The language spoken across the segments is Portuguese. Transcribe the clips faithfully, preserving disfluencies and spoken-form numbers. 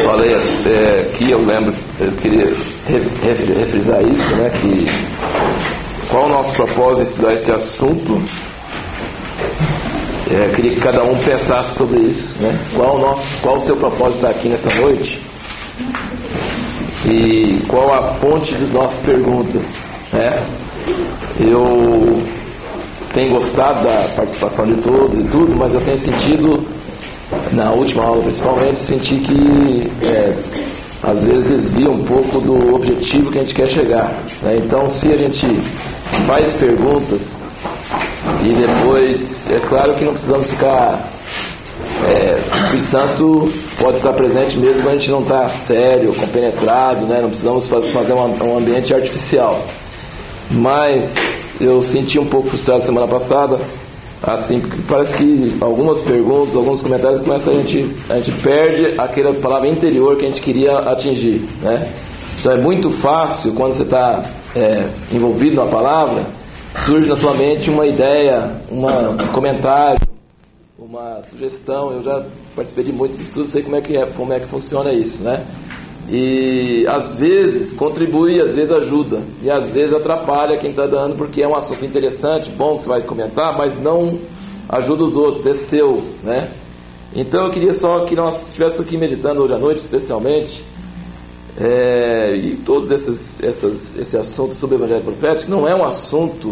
falei é, que eu lembro, eu queria refrisar isso, né, que qual o nosso propósito em estudar esse assunto. É, eu queria que cada um pensasse sobre isso, né? Qual o nosso, qual o seu propósito estar aqui nessa noite e qual a fonte das nossas perguntas, né? Eu tenho gostado da participação de todos e tudo, mas eu tenho sentido, na última aula principalmente, senti que é, às vezes desvia um pouco do objetivo que a gente quer chegar, né? Então, se a gente faz perguntas e depois, é claro que não precisamos ficar, é, o Espírito Santo pode estar presente mesmo quando a gente não está sério, compenetrado, né? Não precisamos fazer um, um ambiente artificial. Mas eu senti um pouco frustrado semana passada, assim, porque parece que algumas perguntas, alguns comentários começam a gente, a gente perde aquela palavra interior que a gente queria atingir, né? Então é muito fácil quando você está é, envolvido na palavra, surge na sua mente uma ideia, uma, um comentário, uma sugestão. Eu já participei de muitos estudos, sei como é que é, como é que funciona isso, né? E às vezes contribui, às vezes ajuda, e às vezes atrapalha quem está dando, porque é um assunto interessante, bom que você vai comentar, mas não ajuda os outros, é seu, né? Então eu queria só que nós estivéssemos aqui meditando hoje à noite, especialmente, é, e todos esses, essas, esse assunto sobre o Evangelho Profético, que não é um assunto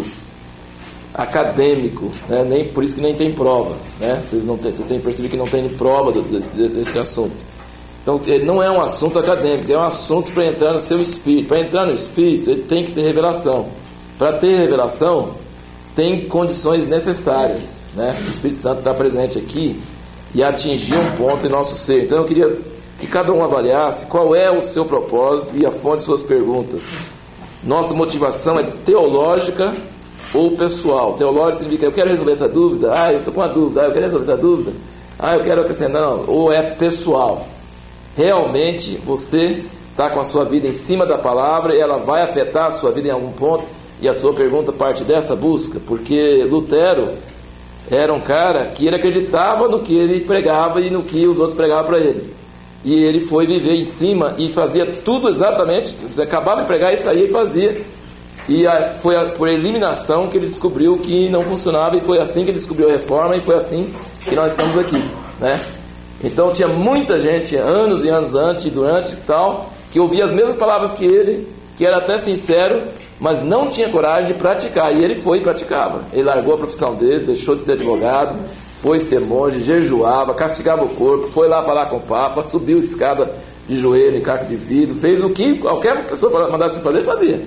acadêmico, né? Nem, por isso que nem tem prova, né? Vocês, não têm, vocês têm percebido que não tem prova desse, desse assunto. Então, ele não é um assunto acadêmico, é um assunto para entrar no seu espírito. Para entrar no espírito, ele tem que ter revelação. Para ter revelação, tem condições necessárias, né? O Espírito Santo está presente aqui e atingir um ponto em nosso ser. Então, eu queria que cada um avaliasse qual é o seu propósito e a fonte de suas perguntas. Nossa motivação é teológica ou pessoal. Teológico significa, eu quero resolver essa dúvida, ah, eu estou com uma dúvida, ah, eu quero resolver essa dúvida, ah, eu quero acrescentar, não. Ou é pessoal. Realmente você está com a sua vida em cima da palavra e ela vai afetar a sua vida em algum ponto, e a sua pergunta parte dessa busca, porque Lutero era um cara que ele acreditava no que ele pregava e no que os outros pregavam para ele, e ele foi viver em cima e fazia tudo exatamente, você acabava de pregar isso aí e fazia, e a, foi a, por eliminação que ele descobriu que não funcionava, e foi assim que ele descobriu a reforma, e foi assim que nós estamos aqui, né? Então tinha muita gente, anos e anos antes e durante e tal, que ouvia as mesmas palavras que ele, que era até sincero, mas não tinha coragem de praticar, e ele foi e praticava. Ele largou a profissão dele, deixou de ser advogado, foi ser monge, jejuava, castigava o corpo, foi lá falar com o Papa, subiu escada de joelho em caco de vidro, fez o que qualquer pessoa mandasse fazer, fazia.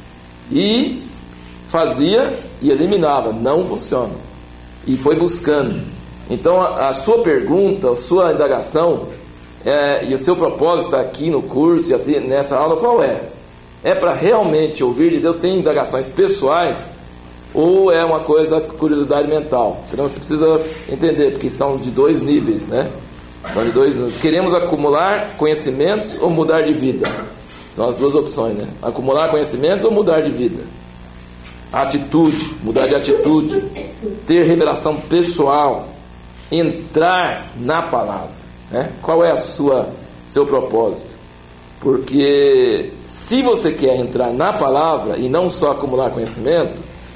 E fazia e eliminava, não funciona. E foi buscando. Então a, a sua pergunta, a sua indagação é, e o seu propósito está aqui no curso e até nessa aula, qual é? É para realmente ouvir de Deus? Tem indagações pessoais ou é uma coisa, curiosidade mental? Então você precisa entender, porque são de dois níveis, né? São de dois níveis. Queremos acumular conhecimentos ou mudar de vida? São as duas opções, né? Acumular conhecimentos ou mudar de vida? Atitude, mudar de atitude, ter revelação pessoal, entrar na palavra, né? Qual é a sua seu propósito? Porque se você quer entrar na palavra e não só acumular conhecimento,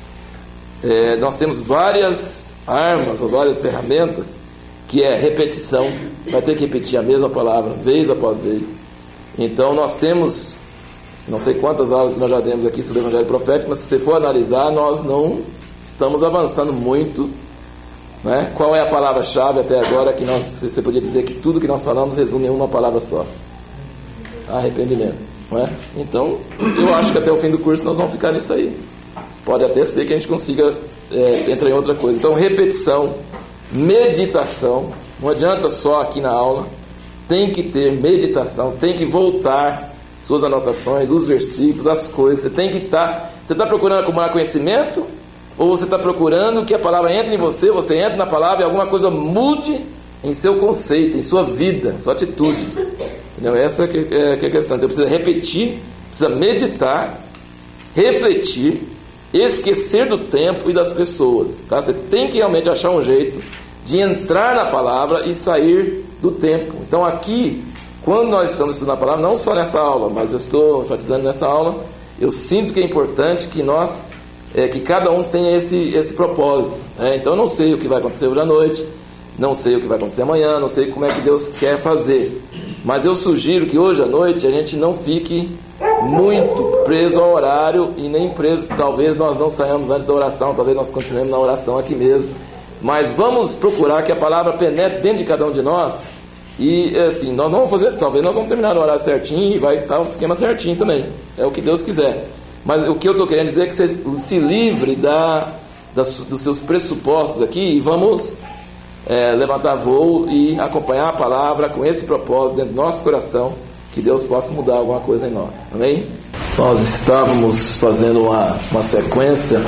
é, nós temos várias armas ou várias ferramentas, que é repetição. Vai ter que repetir a mesma palavra vez após vez. Então nós temos, não sei quantas aulas que nós já demos aqui sobre o Evangelho Profético, mas se você for analisar, nós não estamos avançando muito, né? Qual é a palavra-chave até agora que nós, você podia dizer que tudo que nós falamos resume em uma palavra só? Arrependimento, não é? Então, eu acho que até o fim do curso nós vamos ficar nisso aí. Pode até ser que a gente consiga é, entrar em outra coisa. Então, repetição, meditação. Não adianta só aqui na aula. Tem que ter meditação, tem que voltar suas anotações, os versículos, as coisas. Você tem que estar... Você está procurando acumular conhecimento? Ou você está procurando que a palavra entre em você, você entra na palavra e alguma coisa mude em seu conceito, em sua vida, sua atitude? Entendeu? Essa que é, que é a questão. Então precisa repetir, precisa meditar, refletir, esquecer do tempo e das pessoas, tá? Você tem que realmente achar um jeito de entrar na palavra e sair do tempo. Então aqui, quando nós estamos estudando a palavra, não só nessa aula, mas eu estou enfatizando nessa aula, eu sinto que é importante que nós, é, que cada um tenha esse, esse propósito. Né? Então eu não sei o que vai acontecer hoje à noite, não sei o que vai acontecer amanhã, não sei como é que Deus quer fazer. Mas eu sugiro que hoje à noite a gente não fique muito preso ao horário e nem preso, talvez nós não saiamos antes da oração, talvez nós continuemos na oração aqui mesmo. Mas vamos procurar que a palavra penetre dentro de cada um de nós. E assim, nós não vamos fazer, talvez nós vamos terminar no horário certinho e vai estar o esquema certinho também. É o que Deus quiser. Mas o que eu estou querendo dizer é que você se livre da, da, dos seus pressupostos aqui e vamos é, levantar voo e acompanhar a palavra com esse propósito dentro do nosso coração, que Deus possa mudar alguma coisa em nós. Amém? Nós estávamos fazendo uma, uma sequência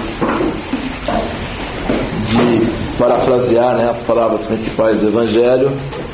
de parafrasear, né, as palavras principais do Evangelho.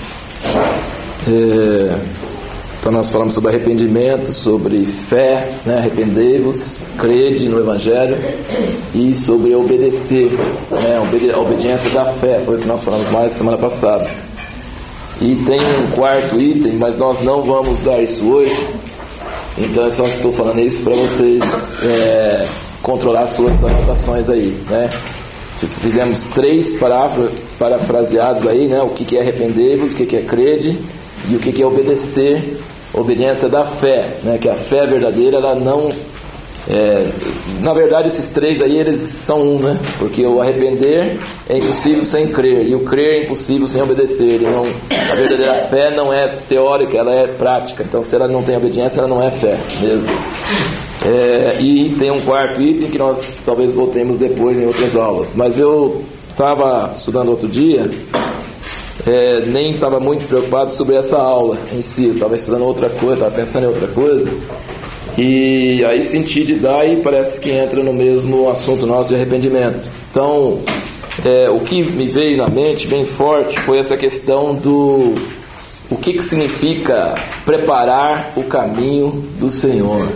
É, então nós falamos sobre arrependimento, sobre fé, né, arrependei-vos, crede no Evangelho, e sobre obedecer, né, a obediência da fé, foi o que nós falamos mais semana passada. E tem um quarto item, mas nós não vamos dar isso hoje, então eu só estou falando isso para vocês é, controlar suas anotações aí, né? Fizemos três parafra, parafraseados aí, né? O que, que é arrepender-vos, o que, que é crede e o que, que é obedecer, obediência da fé, né? Que a fé verdadeira, ela não é, na verdade esses três aí eles são um, né? Porque o arrepender é impossível sem crer e o crer é impossível sem obedecer. Ele não, a verdadeira fé não é teórica, ela é prática. Então se ela não tem obediência, ela não é fé mesmo. É, e tem um quarto item que nós talvez voltemos depois em outras aulas. Mas eu estava estudando outro dia, é, nem estava muito preocupado sobre essa aula em si. Eu estava estudando outra coisa, estava pensando em outra coisa. E aí senti de dar e parece que entra no mesmo assunto nosso de arrependimento. Então, é, o que me veio na mente bem forte foi essa questão do o que, que significa preparar o caminho do Senhor.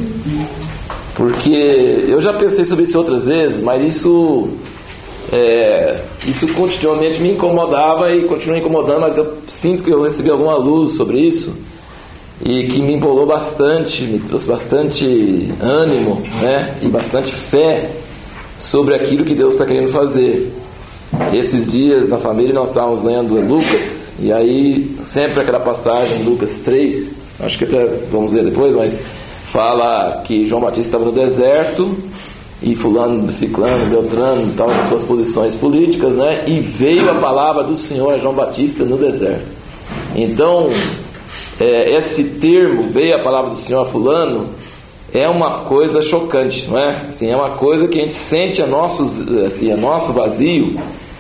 Porque eu já pensei sobre isso outras vezes, mas isso é, isso continuamente me incomodava e continua incomodando, mas eu sinto que eu recebi alguma luz sobre isso e que me empolgou bastante, me trouxe bastante ânimo, né, e bastante fé sobre aquilo que Deus está querendo fazer. Esses dias na família nós estávamos lendo Lucas, e aí sempre aquela passagem em Lucas três, acho que até vamos ler depois, mas fala que João Batista estava no deserto e fulano, ciclano, beltrano estavam nas suas posições políticas, né, e veio a palavra do Senhor a João Batista no deserto. Então é, esse termo, veio a palavra do Senhor a fulano, é uma coisa chocante, não é? Assim, é uma coisa que a gente sente a nossos, assim, a nosso vazio.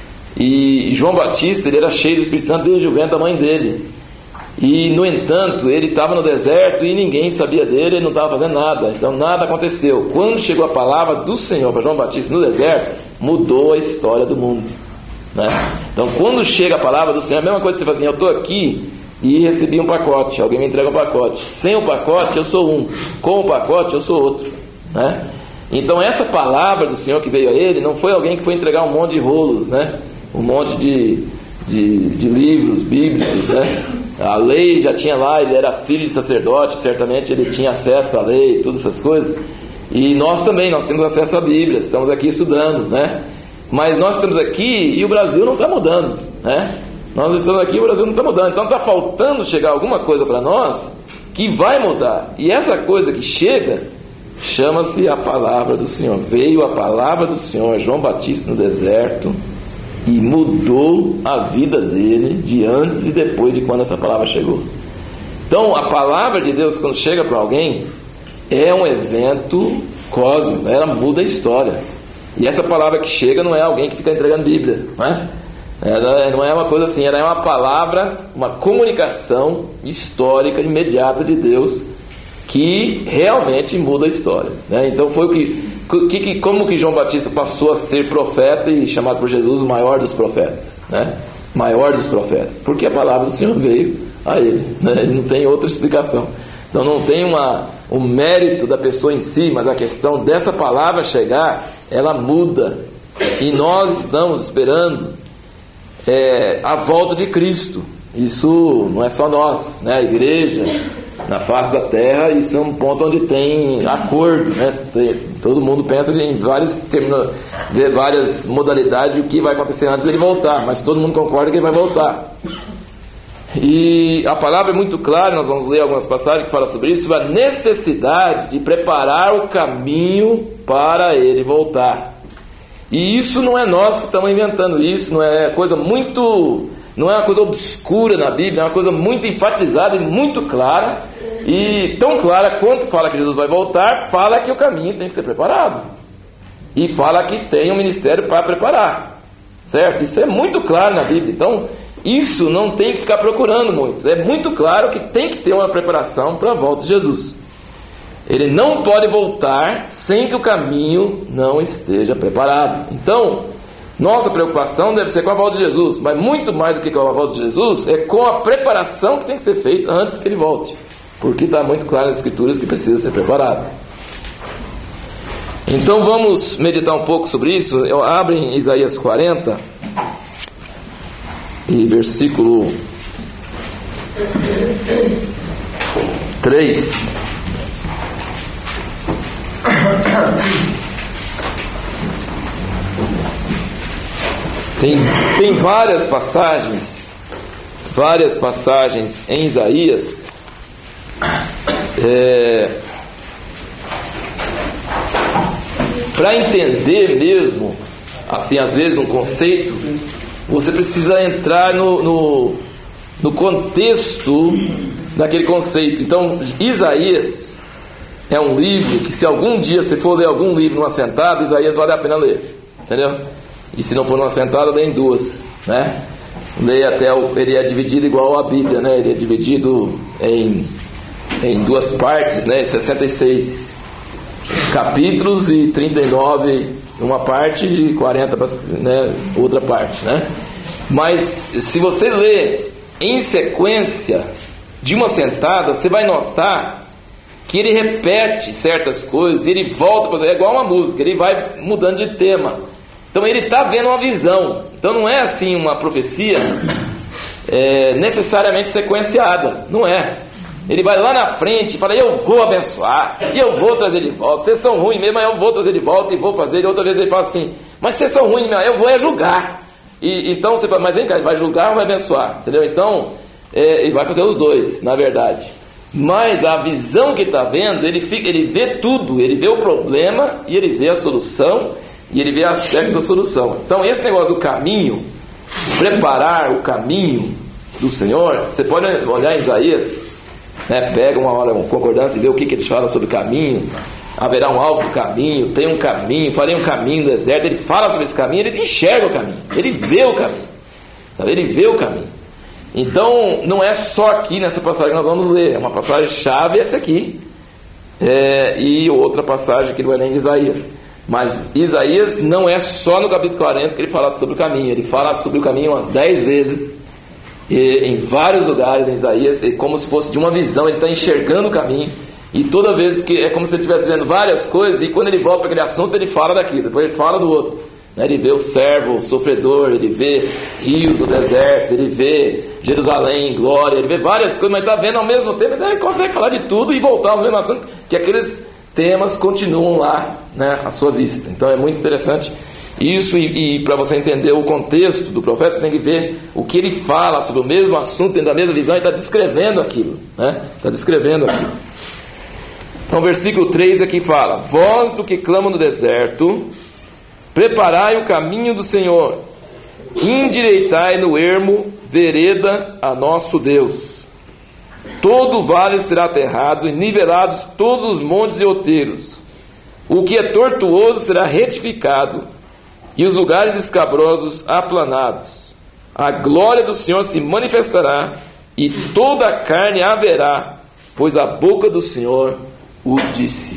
E João Batista, ele era cheio do Espírito Santo desde o ventre da mãe dele. E no entanto, ele estava no deserto e ninguém sabia dele, ele não estava fazendo nada. Então nada aconteceu. Quando chegou a palavra do Senhor para João Batista no deserto, mudou a história do mundo, né? Então quando chega a palavra do Senhor, é a mesma coisa que você fala assim: eu estou aqui e recebi um pacote, alguém me entrega um pacote. Sem o pacote eu sou um, com o pacote eu sou outro, né? Então essa palavra do Senhor que veio a ele não foi alguém que foi entregar um monte de rolos, né? Um monte de, de, de livros bíblicos, né? A lei já tinha lá, ele era filho de sacerdote, certamente ele tinha acesso à lei, todas essas coisas. E nós também, nós temos acesso à Bíblia, estamos aqui estudando, né? Mas nós estamos aqui e o Brasil não está mudando, né? Nós estamos aqui e o Brasil não está mudando. Então está faltando chegar alguma coisa para nós que vai mudar. E essa coisa que chega chama-se a palavra do Senhor. Veio a palavra do Senhor, João Batista no deserto, e mudou a vida dele de antes e depois de quando essa palavra chegou. Então a palavra de Deus, quando chega para alguém, é um evento cósmico, ela muda a história. E essa palavra que chega não é alguém que fica entregando Bíblia, não é? Ela não é uma coisa assim, ela é uma palavra, uma comunicação histórica imediata de Deus que realmente muda a história, né? Então foi o que, que, como que João Batista passou a ser profeta e chamado por Jesus o maior dos profetas, né? Maior dos profetas, porque a palavra do Senhor veio a ele, né? Ele não tem outra explicação. Então não tem uma, um mérito da pessoa em si, mas a questão dessa palavra chegar, ela muda. E nós estamos esperando É, a volta de Cristo, Isso não é só nós, né? A igreja na face da terra, isso é um ponto onde tem acordo, né? Tem, todo mundo pensa em vários termos, várias modalidades do que vai acontecer antes dele voltar, mas todo mundo concorda que ele vai voltar. E a palavra é muito clara, nós vamos ler algumas passagens que falam sobre isso, a necessidade de preparar o caminho para ele voltar. E isso não é nós que estamos inventando isso, não é coisa muito, não é uma coisa obscura na Bíblia, é uma coisa muito enfatizada e muito clara, e tão clara quanto fala que Jesus vai voltar, fala que o caminho tem que ser preparado, e fala que tem um ministério para preparar, certo? Isso é muito claro na Bíblia. Então isso não tem que ficar procurando muito, é muito claro que tem que ter uma preparação para a volta de Jesus. Ele não pode voltar sem que o caminho não esteja preparado. Então, nossa preocupação deve ser com a volta de Jesus, mas muito mais do que com a volta de Jesus, é com a preparação que tem que ser feita antes que ele volte, porque está muito claro nas Escrituras que precisa ser preparado. Então vamos meditar um pouco sobre isso. Eu abro em Isaías quarenta e versículo três. Tem, tem várias passagens, várias passagens em Isaías, é, para entender mesmo, assim, às vezes um conceito, você precisa entrar no, no, no contexto daquele conceito. Então, Isaías é um livro que, se algum dia você for ler algum livro numa sentada, Isaías vale a pena ler, entendeu? E se não for numa sentada, lê em duas, né? Leia até o, ele é dividido igual a Bíblia, né? Ele é dividido em, em duas partes, né? sessenta e seis capítulos e trinta e nove uma parte e quarenta, né? Outra parte, né? Mas se você ler em sequência de uma sentada, você vai notar que ele repete certas coisas, ele volta, é igual uma música, ele vai mudando de tema. Então ele está vendo uma visão. Então não é assim uma profecia é, necessariamente sequenciada, não é. Ele vai lá na frente e fala: eu vou abençoar, e eu vou trazer de volta. Vocês são ruins mesmo, mas eu vou trazer de volta e vou fazer. E outra vez ele fala assim: mas vocês são ruins mesmo, eu vou é julgar. E, então você fala: mas vem cá, ele vai julgar ou vai abençoar? Entendeu? Então é, ele vai fazer os dois, na verdade. Mas a visão que ele está vendo, ele, fica, ele vê tudo, ele vê o problema e ele vê a solução, e ele vê aspectos da solução. Então esse negócio do caminho, preparar o caminho do Senhor, você pode olhar em Isaías, né, pega uma hora uma concordância e vê o que, que ele fala sobre o caminho. Haverá um alto caminho, tem um caminho, farei um caminho no deserto. Ele fala sobre esse caminho, ele enxerga o caminho, ele vê o caminho, sabe? Ele vê o caminho. Então não é só aqui nessa passagem que nós vamos ler, é uma passagem chave essa aqui, é, e outra passagem que não é nem de Isaías. Mas Isaías não é só no capítulo quarenta que ele fala sobre o caminho, ele fala sobre o caminho umas dez vezes, e em vários lugares em Isaías, é como se fosse de uma visão, ele está enxergando o caminho, e toda vez que é como se ele estivesse vendo várias coisas, e quando ele volta para aquele assunto ele fala daquilo, depois ele fala do outro, né? Ele vê o servo, o sofredor, ele vê rios no deserto, ele vê Jerusalém em glória, ele vê várias coisas, mas está vendo ao mesmo tempo, ele consegue falar de tudo e voltar ao mesmo assunto, que aqueles temas continuam lá, né, à sua vista. Então é muito interessante isso, e, e para você entender o contexto do profeta, você tem que ver o que ele fala sobre o mesmo assunto, dentro da mesma visão, e está descrevendo aquilo, né? Está descrevendo aquilo. Então o versículo três aqui fala: vós do que clamam no deserto, preparai o caminho do Senhor, endireitai no ermo vereda a nosso Deus. Todo vale será aterrado, e nivelados todos os montes e outeiros. O que é tortuoso será retificado, e os lugares escabrosos aplanados. A glória do Senhor se manifestará, e toda a carne haverá, pois a boca do Senhor o disse.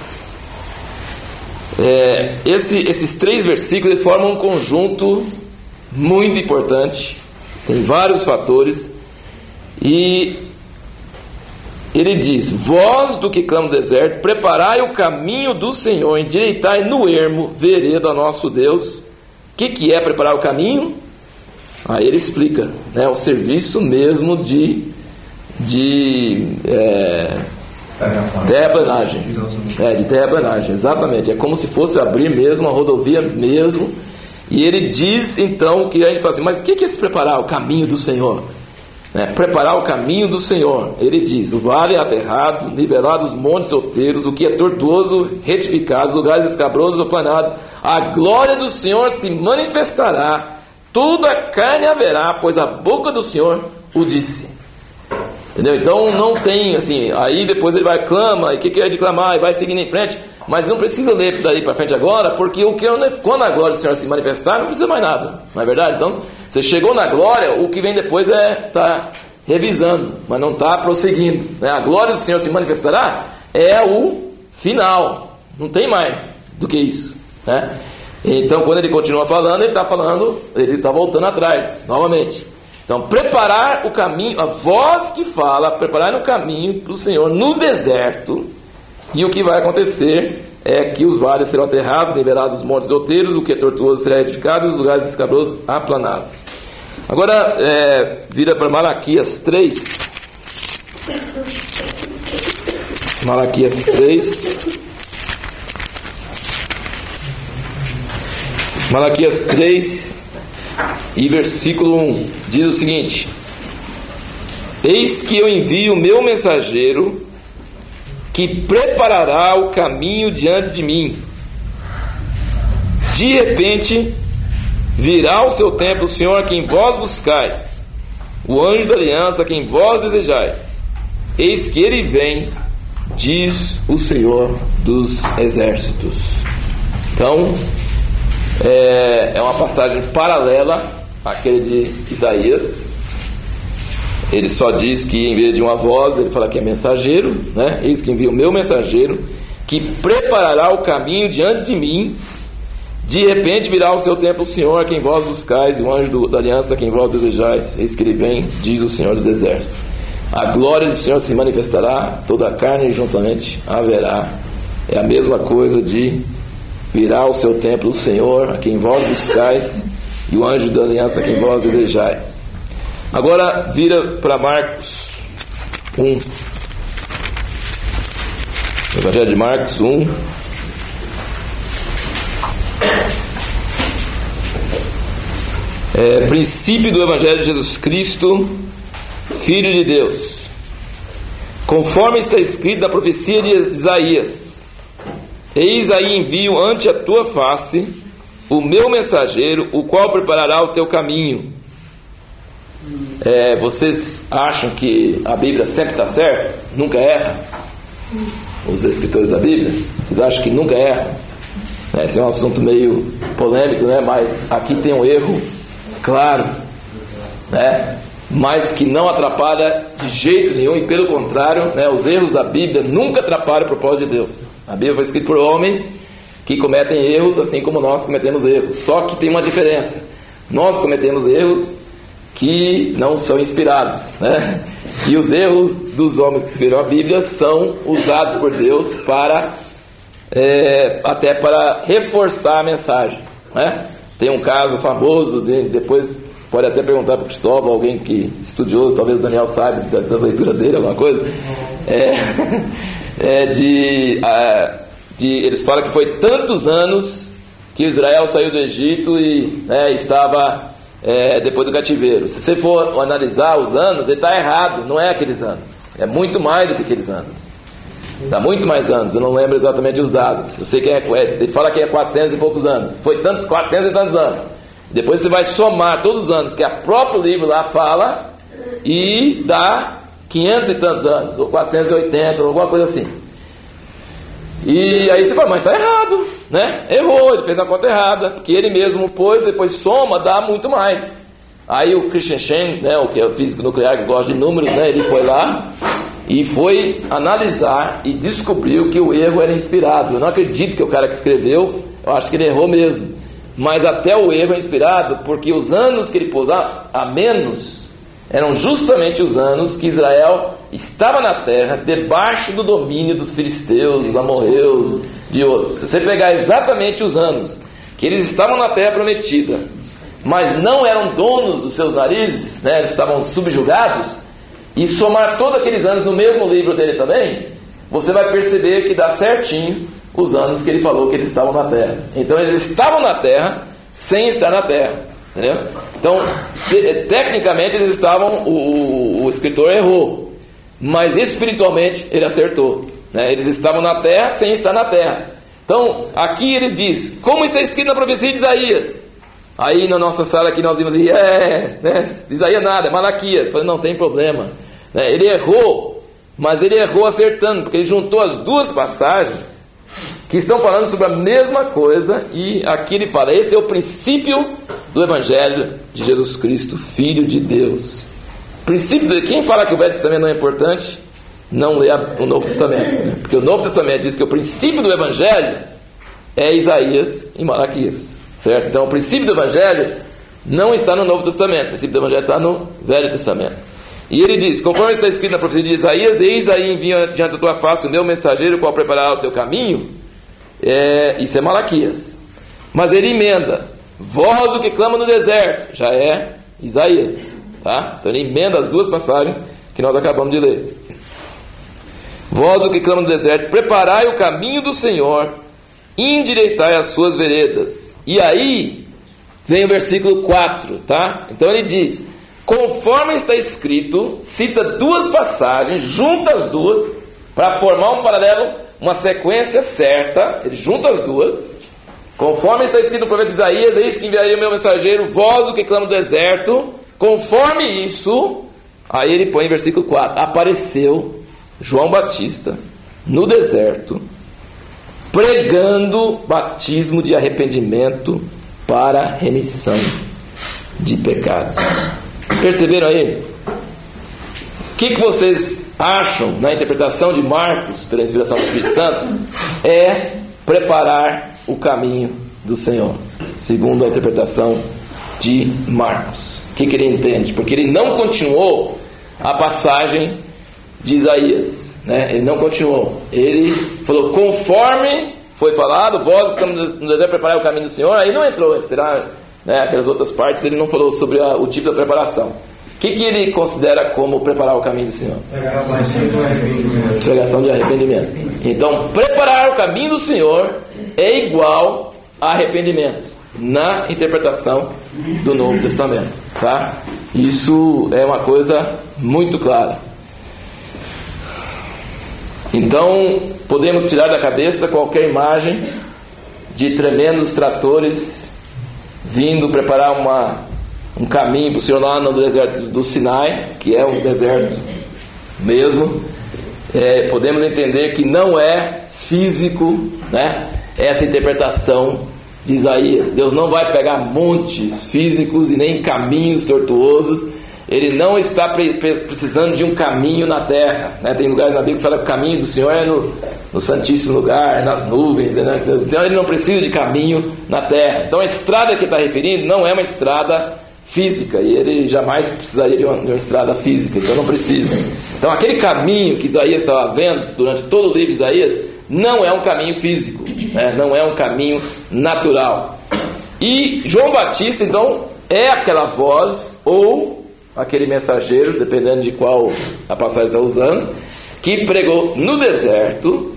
É, esse, esses três versículos formam um conjunto muito importante, tem vários fatores, e ele diz: vós do que clama no deserto, preparai o caminho do Senhor, endireitai no ermo vereda a nosso Deus. O que, que é preparar o caminho? Aí ele explica, né, o serviço mesmo de, de é, terraplanagem. É, de terraplanagem, exatamente. É como se fosse abrir mesmo a rodovia mesmo. E ele diz então que a gente fala assim, mas o que é se preparar o caminho do Senhor? Né? Preparar o caminho do Senhor. Ele diz, o vale é aterrado, nivelados montes outeiros, o que é tortuoso, retificados, lugares escabrosos, aplanados. A glória do Senhor se manifestará, toda a carne haverá, pois a boca do Senhor o disse. Entendeu? Então não tem assim, aí depois ele vai clama, e o que, que é de clamar, e vai seguindo em frente, mas não precisa ler daí para frente agora, porque o que quando a glória do Senhor se manifestar, não precisa mais nada, não é verdade? Então, você chegou na glória, o que vem depois é tá revisando, mas não está prosseguindo, né? A glória do Senhor se manifestará é o final, não tem mais do que isso, né? Então quando ele continua falando, ele está falando, ele está voltando atrás, novamente. Então, preparar o caminho, a voz que fala, preparar o caminho para o Senhor no deserto, e o que vai acontecer é que os vales serão aterrados, nivelados os montes outeiros, o que é tortuoso será edificado, os lugares escabrosos aplanados. Agora, é, vira para Malaquias três. Malaquias três. Malaquias três. E versículo um diz o seguinte: eis que eu envio o meu mensageiro, que preparará o caminho diante de mim. De repente virá ao seu tempo o Senhor a quem vós buscais, o anjo da aliança a quem vós desejais. Eis que ele vem, diz o Senhor dos exércitos. Então é, é uma passagem paralela aquele de Isaías. Ele só diz que em vez de uma voz, ele fala que é mensageiro, né? Eis que envia o meu mensageiro, que preparará o caminho diante de mim. De repente virá ao seu tempo o Senhor a quem vós buscais, o anjo do, da aliança a quem vós desejais. Eis que ele vem, diz o Senhor dos exércitos. A glória do Senhor se manifestará, toda a carne juntamente haverá. É a mesma coisa de virá ao seu templo o Senhor a quem vós buscais, e o anjo da aliança a quem vós desejais. Agora vira para Marcos um. Evangelho de Marcos um. É, princípio do Evangelho de Jesus Cristo, Filho de Deus. Conforme está escrito na profecia de Isaías: eis aí envio ante a tua face o meu mensageiro, o qual preparará o teu caminho. É, vocês acham que a Bíblia sempre está certa? Nunca erra? Os escritores da Bíblia, vocês acham que nunca erram? Esse é um assunto meio polêmico, né? Mas aqui tem um erro claro, né? Mas que não atrapalha de jeito nenhum, e pelo contrário, né? Os erros da Bíblia nunca atrapalham o propósito de Deus. A Bíblia foi escrita por homens que cometem erros assim como nós cometemos erros, só que tem uma diferença: nós cometemos erros que não são inspirados, né? E os erros dos homens que escreveram a Bíblia são usados por Deus para é, até para reforçar a mensagem, né? Tem um caso famoso de, depois pode até perguntar para o Cristóvão, alguém que estudioso, talvez o Daniel saiba da, da leitura dele, alguma coisa, é, é de, a, de eles falam que foi tantos anos que Israel saiu do Egito e, né, estava é, depois do cativeiro. Se você for analisar os anos, ele está errado, não é aqueles anos, é muito mais do que aqueles anos, dá muito mais anos, eu não lembro exatamente os dados, eu sei que é, ele fala que é quatrocentos e poucos anos, foi tantos, quatrocentos e tantos anos. Depois você vai somar todos os anos que a próprio livro lá fala e dá quinhentos e tantos anos, ou quatrocentos e oitenta, ou alguma coisa assim. E aí você fala, mas está errado, né? Errou, ele fez uma conta errada, porque ele mesmo pôs, depois soma, dá muito mais. Aí o Christian Shen, né, o que é o físico nuclear que gosta de números, né, ele foi lá e foi analisar e descobriu que o erro era inspirado. Eu não acredito que o cara que escreveu, eu acho que ele errou mesmo. Mas até o erro é inspirado, porque os anos que ele pôs a, a menos eram justamente os anos que Israel estava na terra debaixo do domínio dos filisteus, dos amorreus, de outros. Se você pegar exatamente os anos que eles estavam na terra prometida, mas não eram donos dos seus narizes, né? Eles estavam subjugados, e somar todos aqueles anos no mesmo livro dele também, você vai perceber que dá certinho os anos que ele falou que eles estavam na terra. Então eles estavam na terra sem estar na terra, entendeu? Então te, tecnicamente eles estavam, o, o, o escritor errou, mas espiritualmente ele acertou, né? Eles estavam na terra sem estar na terra. Então aqui ele diz, como está escrito na profecia de Isaías. Aí na nossa sala aqui nós vimos assim, é, né? Isaías nada, é Malaquias. Eu falei, não tem problema, né? Ele errou, mas ele errou acertando, porque ele juntou as duas passagens que estão falando sobre a mesma coisa, e aqui ele fala, esse é o princípio do Evangelho de Jesus Cristo, Filho de Deus. Princípio de, quem fala que o Velho Testamento não é importante, não lê o Novo Testamento, né? Porque o Novo Testamento diz que o princípio do Evangelho é Isaías e Malaquias, certo? Então o princípio do Evangelho não está no Novo Testamento, o princípio do Evangelho está no Velho Testamento. E ele diz, conforme está escrito na profecia de Isaías, eis aí envia diante da tua face o meu mensageiro, qual preparará o teu caminho. É, isso é Malaquias. Mas ele emenda, voz do que clama no deserto, já é Isaías, tá? Então ele emenda as duas passagens que nós acabamos de ler. Voz do que clama no deserto, preparai o caminho do Senhor, endireitai as suas veredas. E aí vem o versículo quatro, tá? Então ele diz, conforme está escrito, cita duas passagens, junta as duas para formar um paralelo, uma sequência certa. Ele junta as duas, conforme está escrito no profeta Isaías, eis que enviarei o meu mensageiro, voz do que clama no deserto. Conforme isso, aí ele põe em versículo quatro, apareceu João Batista no deserto, pregando batismo de arrependimento para remissão de pecados. Perceberam aí? O que, que vocês acham na interpretação de Marcos, pela inspiração do Espírito Santo? É preparar o caminho do Senhor, segundo a interpretação de Marcos. O que, que ele entende? Porque ele não continuou a passagem de Isaías, né? Ele não continuou. Ele falou, conforme foi falado, vós no deserto preparar o caminho do Senhor. Aí não entrou, será, né, aquelas outras partes, ele não falou sobre a, o tipo da preparação. O que, que ele considera como preparar o caminho do Senhor? Pregação de arrependimento. Então, preparar o caminho do Senhor é igual a arrependimento, na interpretação do Novo Testamento, tá? Isso é uma coisa muito clara. Então, podemos tirar da cabeça qualquer imagem de tremendos tratores vindo preparar uma, um caminho para o Senhor lá no deserto do Sinai, que é um deserto mesmo. É, podemos entender que não é físico, né, essa interpretação de Isaías. Deus não vai pegar montes físicos e nem caminhos tortuosos. Ele não está pre- precisando de um caminho na terra, né? Tem lugares na Bíblia que fala que o caminho do Senhor é no, no Santíssimo Lugar, nas nuvens, né? Então ele não precisa de caminho na terra. Então a estrada que está referindo não é uma estrada física, e ele jamais precisaria de uma, de uma estrada física, então não precisa. Então aquele caminho que Isaías estava vendo durante todo o livro de Isaías não é um caminho físico, né? Não é um caminho natural. E João Batista então é aquela voz ou aquele mensageiro, dependendo de qual a passagem está usando, que pregou no deserto,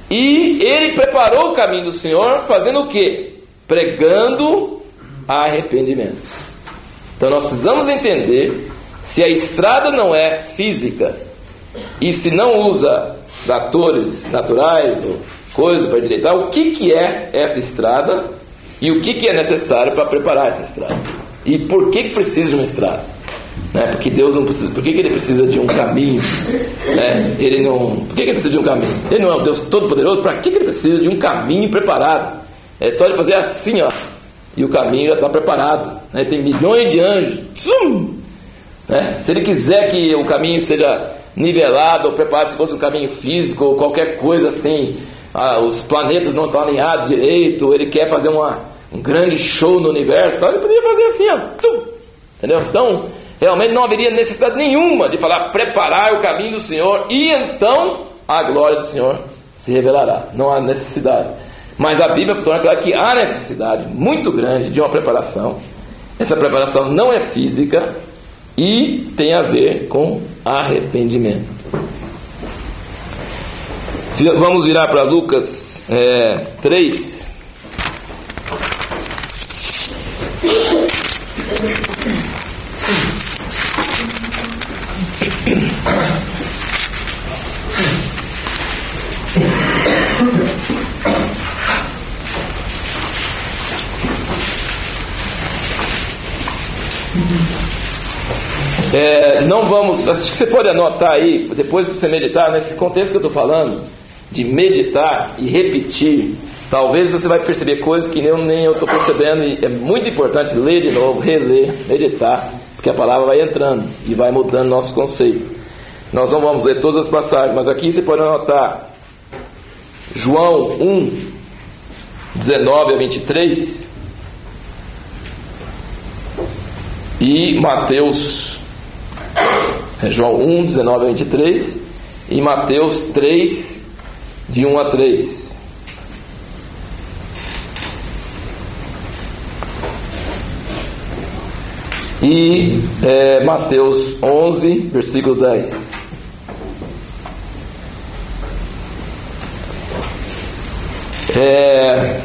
e ele preparou o caminho do Senhor fazendo o quê? Pregando arrependimento. Então nós precisamos entender, se a estrada não é física e se não usa tratores naturais ou coisa para endireitar, o que, que é essa estrada e o que, que é necessário para preparar essa estrada, e por que, que precisa de uma estrada, né? Porque Deus não precisa. Por que, que ele precisa de um caminho, né? Ele não, por que, que ele precisa de um caminho? Ele não é um Deus todo-poderoso. Para que, que ele precisa de um caminho preparado? É só ele fazer assim, ó, e o caminho já está preparado, né? Tem milhões de anjos, zum, né? Se ele quiser que o caminho seja nivelado ou preparado, se fosse um caminho físico ou qualquer coisa assim, ah, os planetas não estão alinhados direito, ou ele quer fazer uma, um grande show no universo, então ele poderia fazer assim, ó, tum, entendeu? Então realmente não haveria necessidade nenhuma de falar preparar o caminho do Senhor e então a glória do Senhor se revelará. Não há necessidade. Mas a Bíblia torna claro que há necessidade muito grande de uma preparação, Essa preparação não é física e tem a ver com arrependimento. Vamos virar para Lucas é, três. É, não vamos, acho que você pode anotar aí, depois para você meditar, nesse contexto que eu estou falando, de meditar e repetir, talvez você vai perceber coisas que eu, nem eu estou percebendo, e é muito importante ler de novo, reler, meditar, porque a palavra vai entrando e vai mudando nosso conceito. Nós não vamos ler todas as passagens, mas aqui você pode anotar João um, dezenove a vinte e três e Mateus João um, dezenove a vinte e três e Mateus três, de um a três. E é, Mateus onze, versículo dez. É,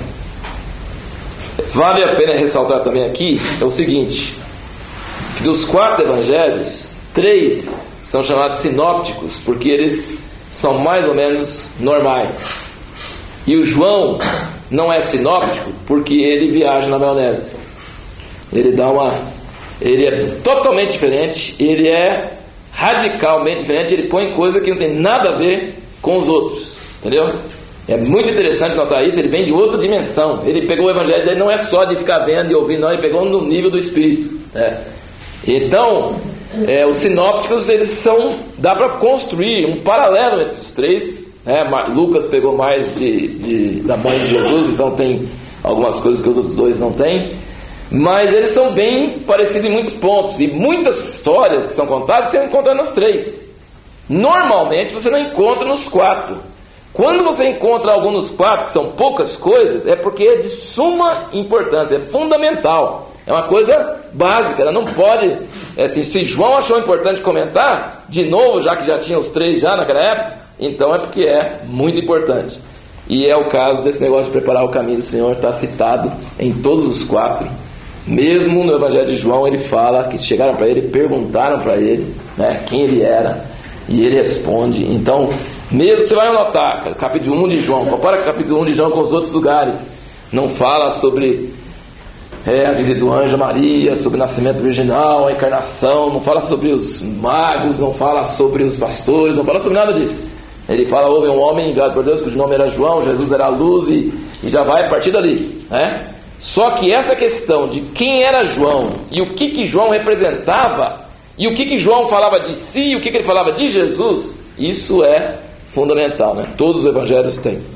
vale a pena ressaltar também aqui é o seguinte, que dos quatro evangelhos, três são chamados sinópticos, porque eles são mais ou menos normais. E o João não é sinóptico, porque ele viaja na maionese. Ele dá uma... Ele é totalmente diferente, ele é radicalmente diferente, ele põe coisa que não tem nada a ver com os outros. Entendeu? É muito interessante notar isso, ele vem de outra dimensão. Ele pegou o evangelho dele, não é só de ficar vendo e ouvindo, não, ele pegou no nível do Espírito. Né? Então... É, os sinópticos, eles são, dá para construir um paralelo entre os três, né? Lucas pegou mais de, de, da mãe de Jesus, então tem algumas coisas que os outros dois não têm, mas eles são bem parecidos em muitos pontos, e muitas histórias que são contadas você encontra nos três. Normalmente você não encontra nos quatro. Quando você encontra algum nos quatro, que são poucas coisas, é porque é de suma importância, é fundamental. É uma coisa básica, ela não pode... É assim, se João achou importante comentar, de novo, já que já tinha os três já naquela época, então é porque é muito importante. E é o caso desse negócio de preparar o caminho do Senhor, está citado em todos os quatro. Mesmo no Evangelho de João, ele fala que chegaram para ele, perguntaram para ele, né, quem ele era, e ele responde. Então, mesmo você vai anotar, capítulo um de João, compara o capítulo um de João com os outros lugares, não fala sobre... É, a visita do anjo a Maria, sobre o nascimento virginal, a encarnação, não fala sobre os magos, não fala sobre os pastores, não fala sobre nada disso. Ele fala, houve um homem enviado por Deus, cujo nome era João, Jesus era a luz, e, e já vai a partir dali, né? Só que essa questão de quem era João, e o que que João representava, e o que que João falava de si, e o que que ele falava de Jesus, isso é fundamental, né? Todos os evangelhos têm.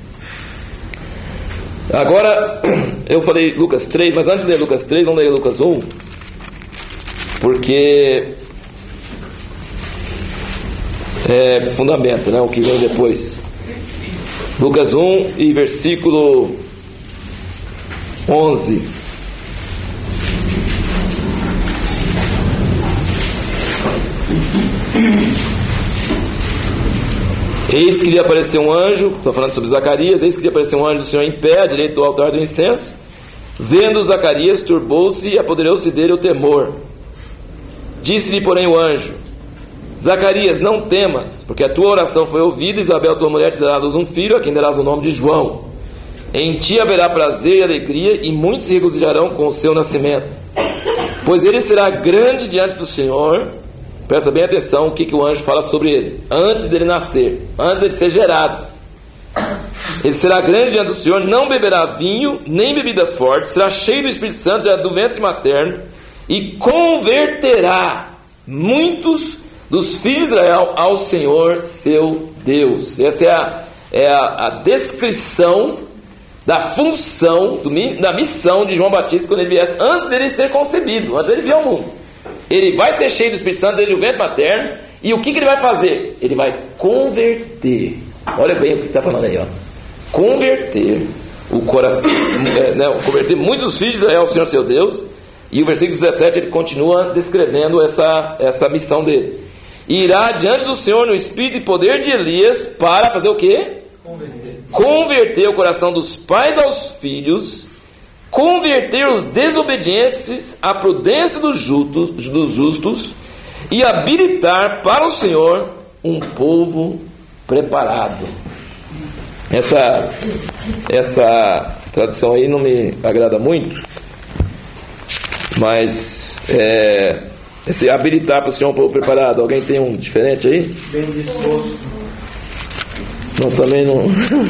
Agora, eu falei Lucas três, mas antes de ler Lucas três, vamos ler Lucas um, porque é fundamento, né, o que vem depois. Lucas um e versículo onze. Eis que lhe apareceu um anjo, estou falando sobre Zacarias, eis que lhe apareceu um anjo do Senhor em pé, à direita do altar do incenso. Vendo Zacarias, turbou-se e apoderou-se dele o temor. Disse-lhe, porém, o anjo: Zacarias, não temas, porque a tua oração foi ouvida, Isabel, tua mulher, te dará à luz um filho, a quem darás o nome de João. Em ti haverá prazer e alegria, e muitos se regozijarão com o seu nascimento. Pois ele será grande diante do Senhor. Presta bem atenção o que, que o anjo fala sobre ele, antes dele nascer, antes dele ser gerado. Ele será grande diante do Senhor, não beberá vinho, nem bebida forte, será cheio do Espírito Santo, já do ventre materno, e converterá muitos dos filhos de Israel ao Senhor seu Deus. Essa é a, é a, a descrição da função, do, da missão de João Batista quando ele viesse, antes dele ser concebido, antes dele vir ao mundo. Ele vai ser cheio do Espírito Santo desde o ventre materno. E o que, que ele vai fazer? Ele vai converter. Olha bem o que está falando aí, ó. Converter o coração, é, né, converter muitos filhos ao Senhor seu Deus, E o versículo dezessete, ele continua descrevendo essa, essa missão dele. Irá diante do Senhor no espírito e poder de Elias para fazer o quê? Converter. Converter o coração dos pais aos filhos, converter os desobedientes à prudência dos justos, dos justos e habilitar para o Senhor um povo preparado. Essa, essa tradução aí não me agrada muito, mas é, esse habilitar para o Senhor um povo preparado, alguém tem um diferente aí? Bem disposto. Não, também não.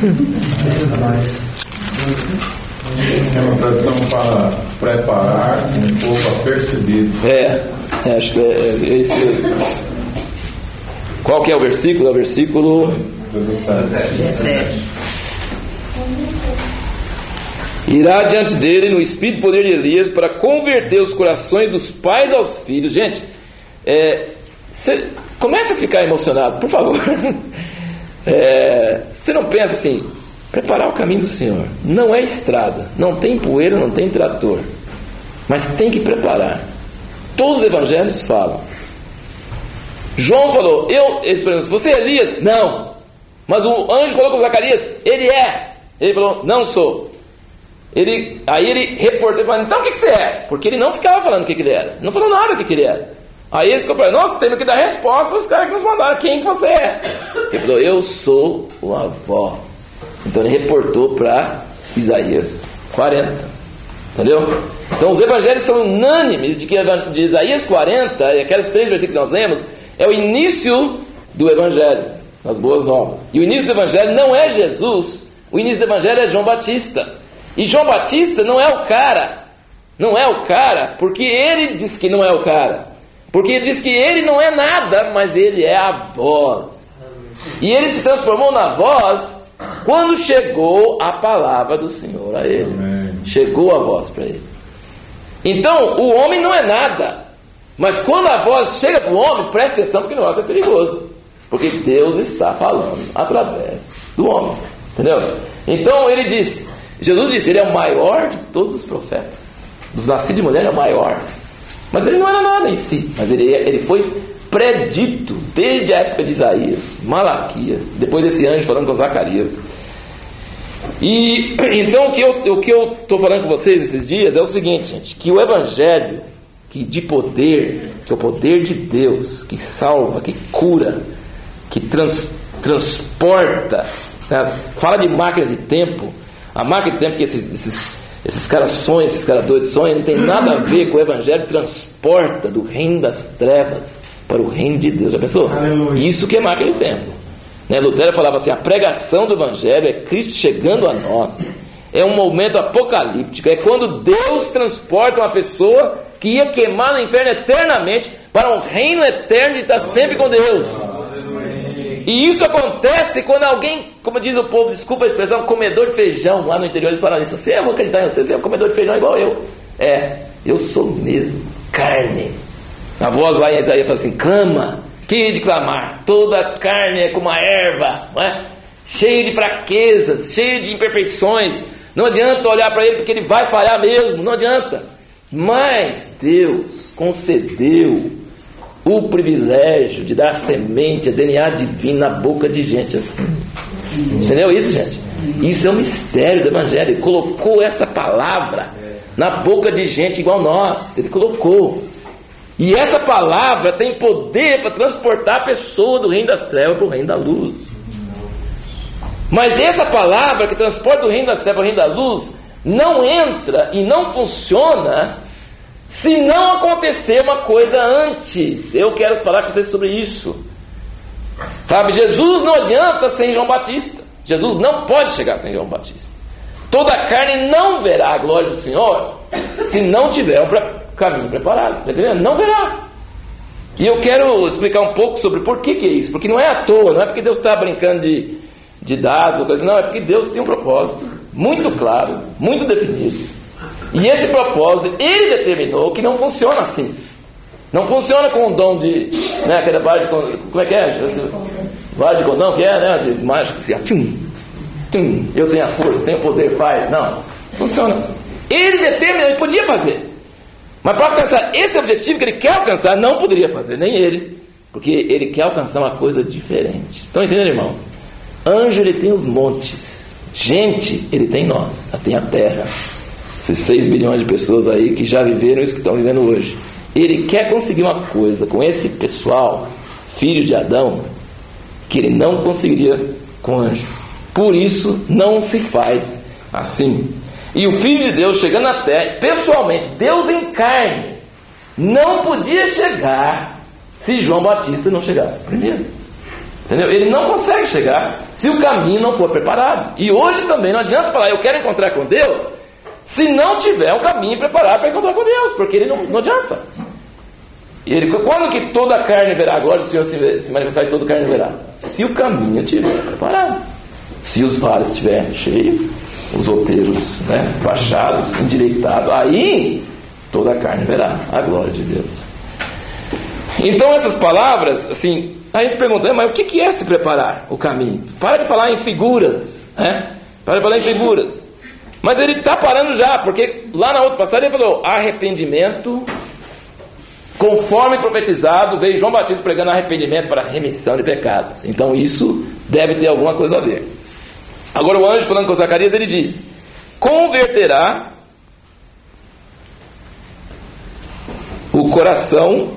É uma tradução para preparar um povo apercebido. É, é, acho que é, é isso mesmo. Qual que é o versículo? É o versículo dezessete. Irá diante dele no espírito e poder de Elias para converter os corações dos pais aos filhos. Gente, é, cê começa a ficar emocionado, por favor. É, você não pensa assim, preparar o caminho do Senhor não é estrada, não tem poeira, não tem trator, mas tem que preparar. Todos os evangelhos falam. João falou, eu, eles perguntam, você é Elias? Não. Mas o anjo falou com Zacarias, ele é. Ele falou, não sou. Ele, aí ele reportou, então o que, que você é? Porque ele não ficava falando o que, que ele era, não falou nada o que, que ele era. Aí eles falaram, nossa, temos que dar resposta para os caras que nos mandaram, quem que você é? Ele falou, eu sou a voz. Então ele reportou para Isaías quarenta, entendeu? Então os evangelhos são unânimes de que de Isaías quarenta, e aqueles três versículos que nós lemos, é o início do evangelho, das boas novas. E o início do evangelho não é Jesus, o início do evangelho é João Batista. E João Batista não é o cara, não é o cara, porque ele diz que não é o cara. Porque ele diz que ele não é nada, mas ele é a voz. E ele se transformou na voz quando chegou a palavra do Senhor a ele. Amém. Chegou a voz para ele. Então, o homem não é nada. Mas quando a voz chega para o homem, presta atenção, porque o negócio é perigoso. Porque Deus está falando através do homem. Entendeu? Então, ele diz, Jesus disse, ele é o maior de todos os profetas. Dos nascidos de mulher, ele é o maior. Mas ele não era nada em si, mas ele, ele foi predito desde a época de Isaías, Malaquias, depois desse anjo falando com Zacarias. E então o que eu o que eu estou falando com vocês esses dias é o seguinte, gente, que o evangelho que de poder, que é o poder de Deus, que salva, que cura, que trans, transporta, né? Fala de máquina de tempo, a máquina de tempo que esses, esses Esses caras sonham, esses caras doidos sonham, não tem nada a ver com o evangelho, transporta do reino das trevas para o reino de Deus. Já pensou? Aleluia. Isso que é máquina de tempo. Né? Lutero falava assim, a pregação do evangelho é Cristo chegando a nós. É um momento apocalíptico, é quando Deus transporta uma pessoa que ia queimar no inferno eternamente para um reino eterno de estar sempre com Deus. E isso acontece quando alguém, como diz o povo, desculpa a expressão, comedor de feijão, lá no interior eles falam isso, você eu vou acreditar em você, você é um comedor de feijão igual eu. É, eu sou mesmo, carne. A voz lá em Isaías fala assim, clama, que de clamar, toda carne é como a erva, não é? Cheia de fraquezas, cheia de imperfeições, não adianta olhar para ele porque ele vai falhar mesmo, não adianta. Mas Deus concedeu o privilégio de dar semente, a D N A divino na boca de gente assim. Entendeu isso, gente? Isso é um mistério do evangelho. Ele colocou essa palavra na boca de gente igual nós. Ele colocou. E essa palavra tem poder para transportar a pessoa do reino das trevas para o reino da luz. Mas essa palavra que transporta do reino das trevas para o reino da luz não entra e não funciona se não acontecer uma coisa antes. Eu quero falar com vocês sobre isso. Sabe, Jesus não adianta sem João Batista. Jesus não pode chegar sem João Batista. Toda a carne não verá a glória do Senhor se não tiver o caminho preparado. Está entendendo? Não verá. E eu quero explicar um pouco sobre por que, que é isso. Porque não é à toa, não é porque Deus está brincando de, de dados ou coisa, não, é porque Deus tem um propósito muito claro, muito definido. E esse propósito, ele determinou que não funciona assim. Não funciona com o dom de, né, aquela vara de, como é que é? Vara de condão, que é, né, de mágica, assim, tchum, tchum, eu tenho a força, tenho o poder, faz. Não, funciona assim. Ele determinou, ele podia fazer. Mas para alcançar esse objetivo que ele quer alcançar, não poderia fazer, nem ele, porque ele quer alcançar uma coisa diferente. Estão entendendo, irmãos? Anjo, ele tem os montes. Gente, ele tem nós, tem a terra. Esses seis bilhões de pessoas aí que já viveram isso que estão vivendo hoje. Ele quer conseguir uma coisa com esse pessoal, filho de Adão, que ele não conseguiria com anjo. Por isso não se faz assim. E o Filho de Deus chegando na terra, pessoalmente, Deus em carne, não podia chegar se João Batista não chegasse primeiro. Entendeu? Ele não consegue chegar se o caminho não for preparado. E hoje também não adianta falar, eu quero encontrar com Deus, se não tiver um caminho preparado para encontrar com Deus, porque ele não, não adianta. E ele, quando que toda a carne verá? Agora o Senhor se, se manifestar e toda a carne verá. Se o caminho estiver preparado. Se os vales estiverem cheios, os outeiros, né, baixados, endireitados, aí toda a carne verá a glória de Deus. Então essas palavras, assim, a gente pergunta, mas o que é se preparar o caminho? Para de falar em figuras, né? Para de falar em figuras. Mas ele está parando já, porque lá na outra passagem ele falou, arrependimento, conforme profetizado, veio João Batista pregando arrependimento para remissão de pecados. Então isso deve ter alguma coisa a ver. Agora o anjo falando com Zacarias, ele diz, converterá o coração,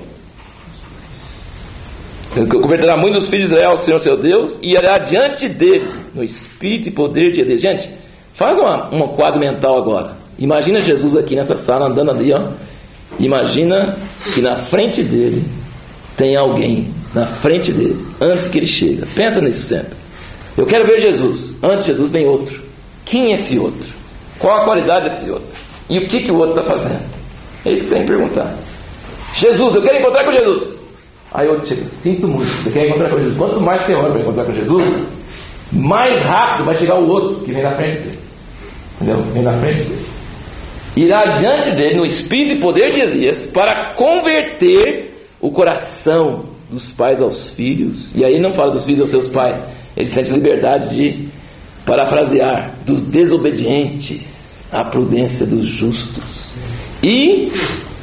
converterá muito os filhos de Israel ao Senhor seu Deus, e irá diante dele, no espírito e poder de Deus. Gente, faz uma, uma quadro mental agora. Imagina Jesus aqui nessa sala, andando ali, ó. Imagina que na frente dele tem alguém, na frente dele, antes que ele chega. Pensa nisso sempre. Eu quero ver Jesus. Antes de Jesus vem outro. Quem é esse outro? Qual a qualidade desse outro? E o que, que o outro está fazendo? É isso que tem que perguntar. Jesus, eu quero encontrar com Jesus. Aí outro chega, sinto muito, você quer encontrar com Jesus. Quanto mais você ora para encontrar com Jesus, mais rápido vai chegar o outro que vem na frente dele. Entendeu? Vem na frente dele. Irá diante dele no espírito e poder de Elias para converter o coração dos pais aos filhos. E aí ele não fala dos filhos aos seus pais. Ele sente liberdade de parafrasear, dos desobedientes à prudência dos justos. E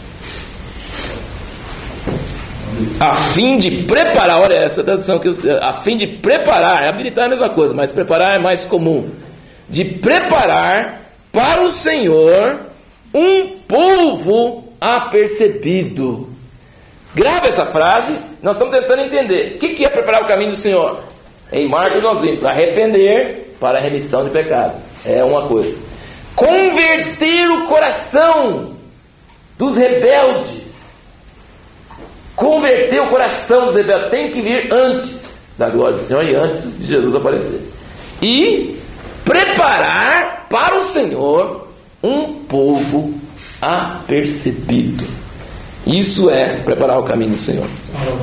a fim de preparar, olha essa tradução que eu, a fim de preparar, habilitar é a mesma coisa, mas preparar é mais comum. De preparar para o Senhor um povo apercebido. Grava essa frase, nós estamos tentando entender. O que é preparar o caminho do Senhor? Em Marcos nós vimos, arrepender para a remissão de pecados. É uma coisa. Converter o coração dos rebeldes. Converter o coração dos rebeldes. Tem que vir antes da glória do Senhor e antes de Jesus aparecer. E preparar para o Senhor um povo apercebido. Isso é preparar o caminho do Senhor.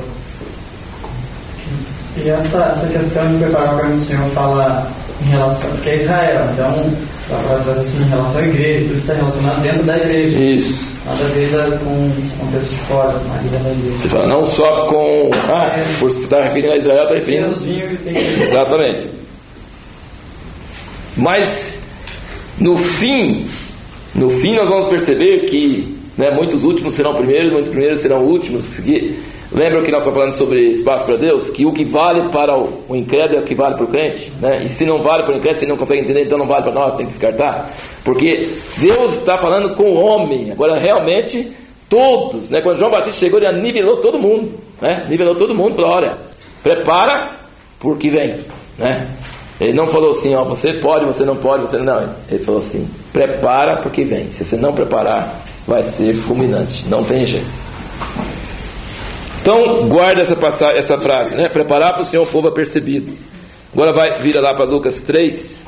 E essa, essa questão de preparar o caminho do Senhor fala em relação, porque é Israel, então dá para trazer assim em relação à igreja, tudo está relacionado dentro da igreja. Isso. Nada a ver com o contexto de fora, mas dentro da igreja. Você fala não só com. Ah, é. Por estar referindo a Israel, está referindo. Exatamente. Mas no fim, no fim nós vamos perceber que, né, muitos últimos serão primeiros, muitos primeiros serão últimos. Que, lembram que nós estamos falando sobre espaço para Deus? Que o que vale para o, o incrédulo é o que vale para o crente, né? E se não vale para o incrédulo, se ele não consegue entender, então não vale para nós, tem que descartar. Porque Deus está falando com o homem. Agora realmente todos, né? Quando João Batista chegou, ele nivelou todo mundo, né? Nivelou todo mundo, falou, olha, prepara porque vem, né? Ele não falou assim, ó, você pode, você não pode, você não. Ele falou assim, prepara porque vem. Se você não preparar, vai ser fulminante, não tem jeito. Então guarda essa passagem, essa frase, né? Preparar para o Senhor o povo apercebido. Agora vai, vira lá para Lucas três.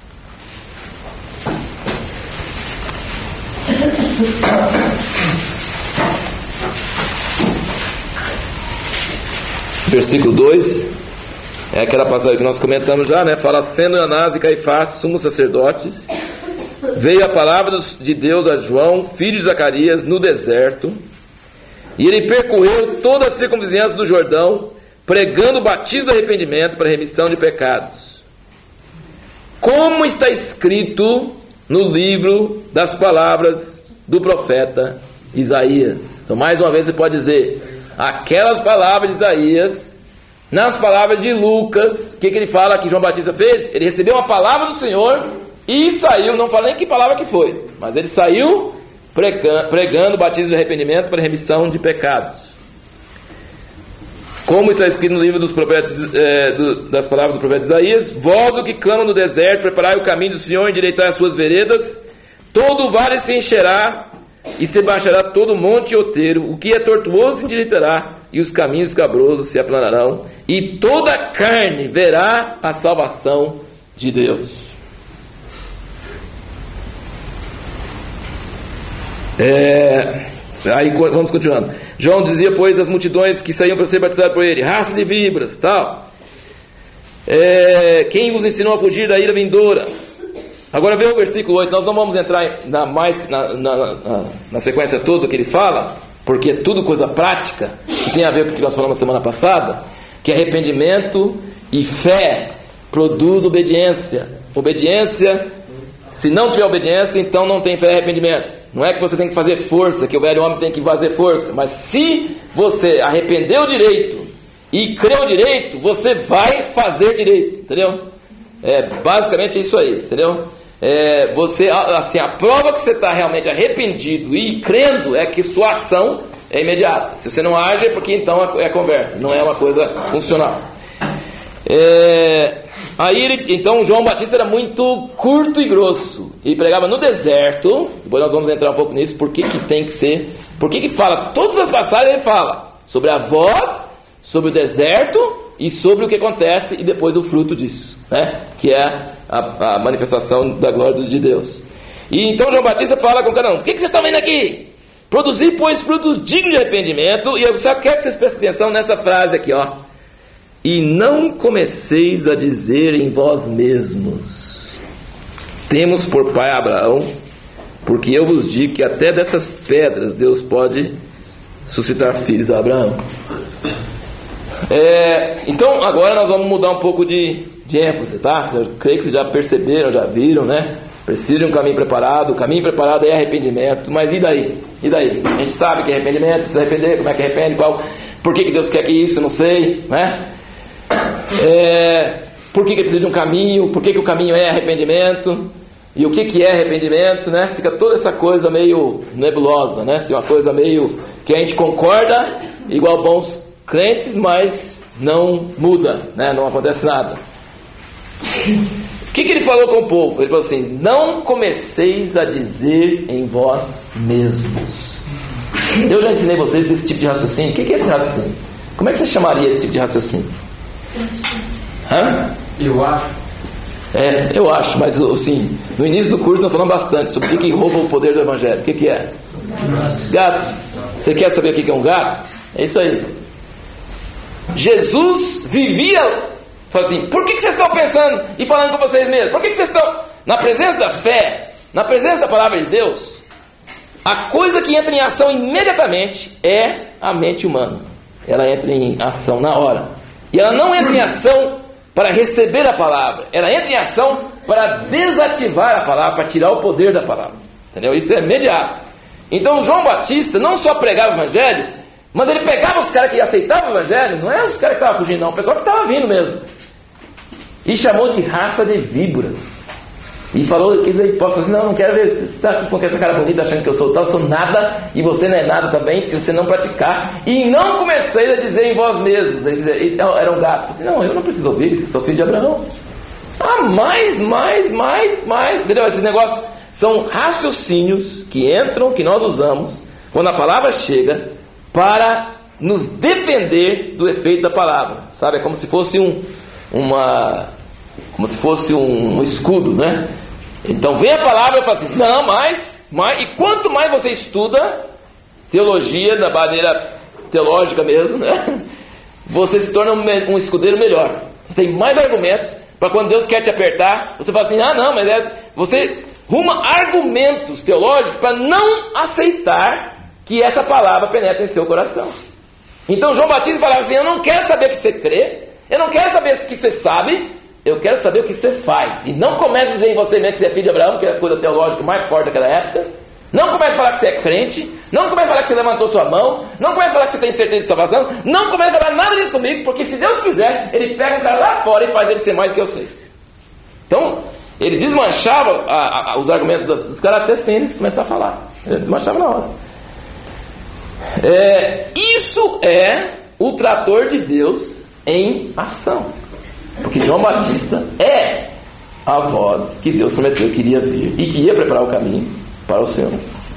Versículo dois. É aquela passagem que nós comentamos já, né? Fala, sendo Anás e Caifás sumos sacerdotes, veio a palavra de Deus a João, filho de Zacarias, no deserto, e ele percorreu toda a circunvizinhança do Jordão, pregando o batismo do arrependimento para a remissão de pecados, como está escrito no livro das palavras do profeta Isaías. Então, mais uma vez, você pode dizer, aquelas palavras de Isaías, nas palavras de Lucas, o que, que ele fala que João Batista fez? Ele recebeu uma palavra do Senhor e saiu, não fala nem que palavra que foi, mas ele saiu pregando, pregando o batismo de arrependimento para remissão de pecados. Como está escrito no livro dos profetas, é, do, das palavras do profeta Isaías: vós o que clamam no deserto, preparai o caminho do Senhor, endireitai as suas veredas, todo o vale se encherá, e se baixará todo monte e outeiro, o que é tortuoso se endireitará, e os caminhos cabrosos se aplanarão, e toda a carne verá a salvação de Deus. É, aí vamos continuando. João dizia, pois, às multidões que saíam para ser batizadas por ele: raça de víboras, tal. É, quem vos ensinou a fugir da ira vindoura? Agora vê o versículo oito. Nós não vamos entrar na, mais, na, na, na, na sequência toda que ele fala, porque é tudo coisa prática, que tem a ver com o que nós falamos semana passada, que arrependimento e fé produz obediência. Obediência, se não tiver obediência, então não tem fé e arrependimento. Não é que você tem que fazer força, que o velho homem tem que fazer força, mas se você arrependeu direito e creu direito, você vai fazer direito, entendeu? É basicamente isso aí, entendeu? É, você, assim, a prova que você está realmente arrependido e crendo é que sua ação é imediata. Se você não age, é porque então é conversa, não é uma coisa funcional. É, aí ele, então João Batista era muito curto e grosso e pregava no deserto. Depois nós vamos entrar um pouco nisso, por que que tem que ser, por que que fala, todas as passagens ele fala sobre a voz, sobre o deserto e sobre o que acontece e depois o fruto disso, né? Que é a, a manifestação da glória de Deus. E então João Batista fala com cada um: o que que vocês estão vendo aqui? Produzir, pois, frutos dignos de arrependimento. E eu só quero que vocês prestem atenção nessa frase aqui, ó: e não comeceis a dizer em vós mesmos: temos por pai Abraão, porque eu vos digo que até dessas pedras Deus pode suscitar filhos a Abraão. É, então agora nós vamos mudar um pouco de, de ênfase, tá? Eu creio que vocês já perceberam, já viram, né? Precisa de um caminho preparado. O caminho preparado é arrependimento. Mas e daí? E daí? A gente sabe que é arrependimento, precisa arrepender. Como é que arrepende? Qual? Por que que Deus quer que isso? Não sei, né? É, por que que precisa de um caminho? Por que que o caminho é arrependimento? E o que que é arrependimento, né? Fica toda essa coisa meio nebulosa, né? Assim, uma coisa meio que a gente concorda igual bons crentes, mas não muda, né? Não acontece nada. O que que ele falou com o povo? Ele falou assim: não comeceis a dizer em vós mesmos. Eu já ensinei vocês esse tipo de raciocínio. O que que é esse raciocínio? Como é que você chamaria esse tipo de raciocínio? Hã? Eu acho. É, eu acho, mas assim, no início do curso nós falamos bastante sobre o que que rouba o poder do evangelho. O que que é? Gato. Você quer saber o que que é um gato? É isso aí. Jesus vivia, fala assim: por que que vocês estão pensando e falando com vocês mesmos? Por que que vocês estão, na presença da fé, na presença da palavra de Deus, a coisa que entra em ação imediatamente é a mente humana. Ela entra em ação na hora. E ela não entra em ação para receber a palavra, ela entra em ação para desativar a palavra, para tirar o poder da palavra, entendeu? Isso é imediato. Então João Batista não só pregava o evangelho, mas ele pegava os caras que aceitavam o evangelho, não é os caras que estavam fugindo não, o pessoal que estava vindo mesmo, e chamou de raça de víboras. E falou que eles podem assim: não, não quero ver, você está aqui com essa cara bonita achando que eu sou tal, eu sou nada, e você não é nada também, se você não praticar. E não comecei a dizer em vós mesmos. Eles eram gatos. Assim: não, eu não preciso ouvir isso, sou filho de Abraão. Ah, mais, mais, mais, mais, entendeu? Esses negócios são raciocínios que entram, que nós usamos quando a palavra chega para nos defender do efeito da palavra, sabe? É como se fosse um, uma, como se fosse um, um escudo, né? Então vem a palavra e fala assim: não, mais, mais, e quanto mais você estuda teologia da maneira teológica mesmo, né? Você se torna um, um escudeiro melhor. Você tem mais argumentos para quando Deus quer te apertar, você fala assim: ah, não, mas é, você ruma argumentos teológicos para não aceitar que essa palavra penetra em seu coração. Então João Batista falava assim: eu não quero saber o que você crê, eu não quero saber o que você sabe, eu quero saber o que você faz. E não comece a dizer em você mesmo que você é filho de Abraão, que é a coisa teológica mais forte daquela época, Não comece a falar que você é crente. Não comece a falar que você levantou sua mão. Não comece a falar que você tem certeza de salvação. Não comece a falar nada disso comigo, porque se Deus quiser, Ele pega um cara lá fora e faz ele ser mais do que vocês. Então, ele desmanchava a, a, os argumentos dos, dos caras até sem eles começar a falar. Ele desmanchava na hora. É, isso é o trator de Deus em ação. Porque João Batista é a voz que Deus prometeu que iria vir e que ia preparar o caminho para o Senhor.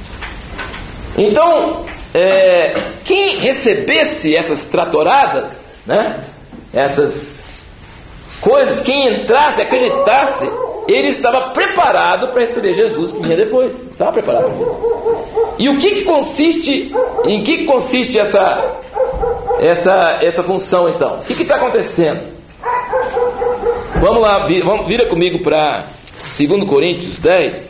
Então, é, quem recebesse essas tratoradas, né, essas coisas, quem entrasse, acreditasse, ele estava preparado para receber Jesus que vinha depois. Estava preparado. E o que, que consiste, em que, que consiste essa, essa, essa função então? O que está acontecendo? Vamos lá, vira, vamos, vira comigo para dois Coríntios dez.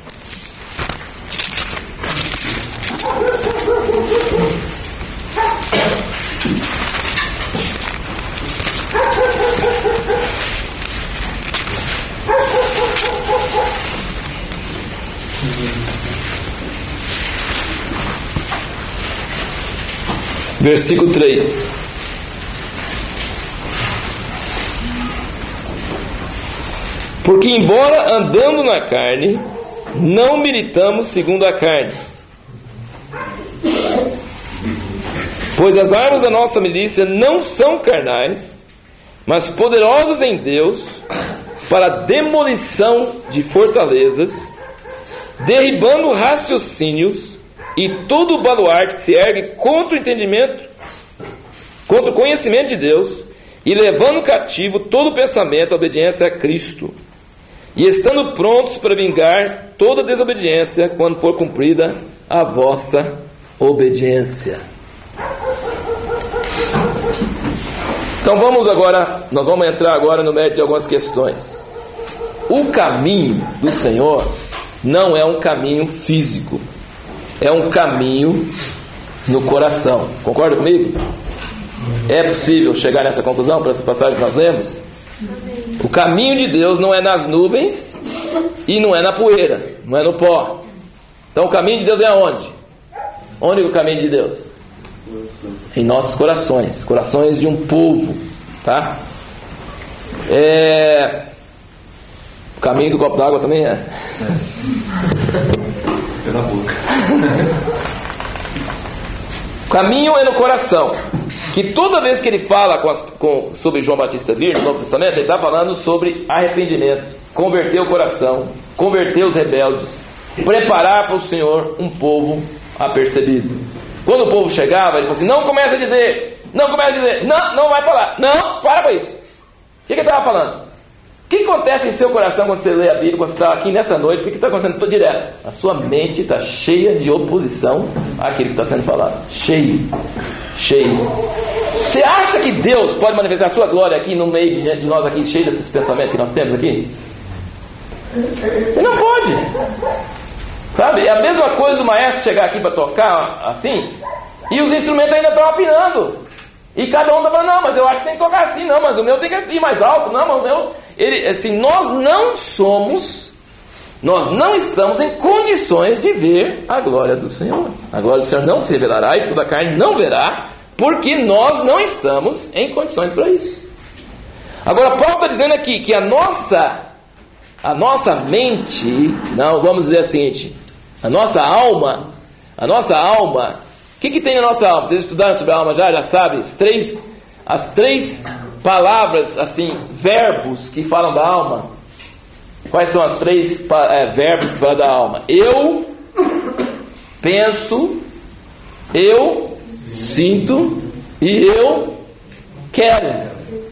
Versículo três. Porque embora andando na carne, não militamos segundo a carne. Pois as armas da nossa milícia não são carnais, mas poderosas em Deus para a demolição de fortalezas, derribando raciocínios e todo o baluarte que se ergue contra o entendimento, contra o conhecimento de Deus, e levando cativo todo o pensamento à obediência a Cristo, e estando prontos para vingar toda desobediência quando for cumprida a vossa obediência. Então vamos agora, nós vamos entrar agora no mérito de algumas questões. O caminho do Senhor não é um caminho físico, é um caminho no coração. Concorda comigo? É possível chegar nessa conclusão para essa passagem que nós lemos? O caminho de Deus não é nas nuvens e não é na poeira, não é no pó. Então o caminho de Deus é aonde? Onde é o caminho de Deus? Em nossos corações, corações de um povo, tá? É... O caminho do copo d'água também é. Pela boca. O caminho é no coração. Que toda vez que ele fala com as, com, sobre João Batista vir no Novo Testamento, ele está falando sobre arrependimento, converter o coração, converter os rebeldes, preparar para o Senhor um povo apercebido. Quando o povo chegava, ele falou assim: não começa a dizer, não começa a dizer, não, não vai falar, não, para com isso. O que, que ele estava falando? O que acontece em seu coração quando você lê a Bíblia, quando você está aqui nessa noite? O que está acontecendo? Estou direto. A sua mente está cheia de oposição àquilo que está sendo falado. Cheio. Cheio. Você acha que Deus pode manifestar a sua glória aqui no meio de, de nós aqui, cheio desses pensamentos que nós temos aqui? Ele não pode. Sabe? É a mesma coisa do maestro chegar aqui para tocar assim, e os instrumentos ainda estão afinando. E cada um está falando: não, mas eu acho que tem que tocar assim, não, mas o meu tem que ir mais alto, não, mas o meu... Ele, assim, nós não somos, nós não estamos em condições de ver a glória do Senhor. A glória do Senhor não se revelará e toda a carne não verá, porque nós não estamos em condições para isso. Agora Paulo está dizendo aqui que a nossa, a nossa mente, não, vamos dizer o seguinte, a nossa alma, a nossa alma, o que, que tem na nossa alma? Vocês estudaram sobre a alma já? Já sabem? As três, as três palavras, assim, verbos que falam da alma. Quais são as três é, verbos que falam da alma? Eu penso, eu sinto e eu quero.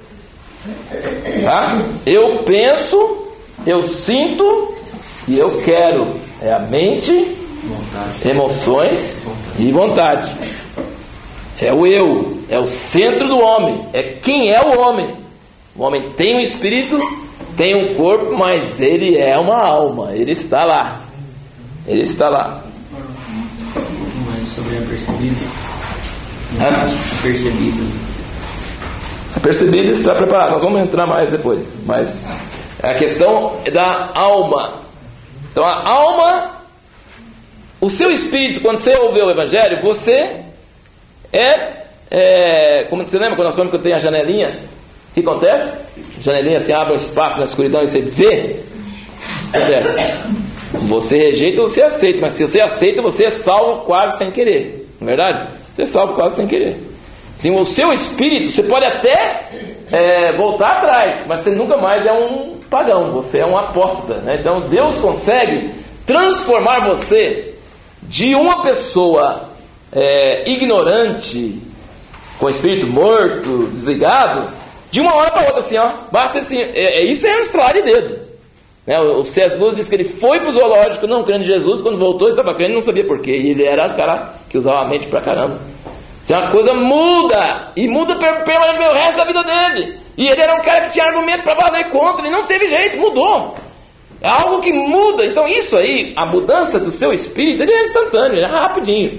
Tá? Eu penso, eu sinto e eu quero. É a mente, vontade, emoções, vontade. E vontade. É o eu, é o centro do homem, é quem é o homem. O homem tem um espírito, tem um corpo, mas ele é uma alma, ele está lá. Ele está lá. Um pouco mais sobre apercebido. Ah. Apercebido. Apercebido está preparado, nós vamos entrar mais depois. Mas a questão é da alma. Então a alma, o seu espírito, quando você ouve o Evangelho, você é, é como você lembra quando nós falamos que eu tenho a janelinha? O que acontece? A janelinha, você abre um espaço na escuridão e você vê. Acontece. Você rejeita ou você aceita, mas se você aceita, você é salvo quase sem querer, não é verdade? Você é salvo quase sem querer. Sim, o seu espírito, você pode até é, voltar atrás, mas você nunca mais é um pagão, você é um apóstata, né? Então Deus consegue transformar você de uma pessoa é, ignorante, com o espírito morto, desligado, de uma hora para outra, assim, ó, basta assim, é, é, isso é um estralar de dedo. Né? O C S Lewis disse que ele foi para o zoológico não crendo em Jesus, quando voltou ele estava crendo e não sabia porquê, e ele era o cara que usava a mente pra caramba. Se uma coisa muda, e muda permanentemente o resto da vida dele, e ele era um cara que tinha argumento para valer contra, e não teve jeito, mudou. É algo que muda. Então isso aí, a mudança do seu espírito, ele é instantâneo, ele é rapidinho.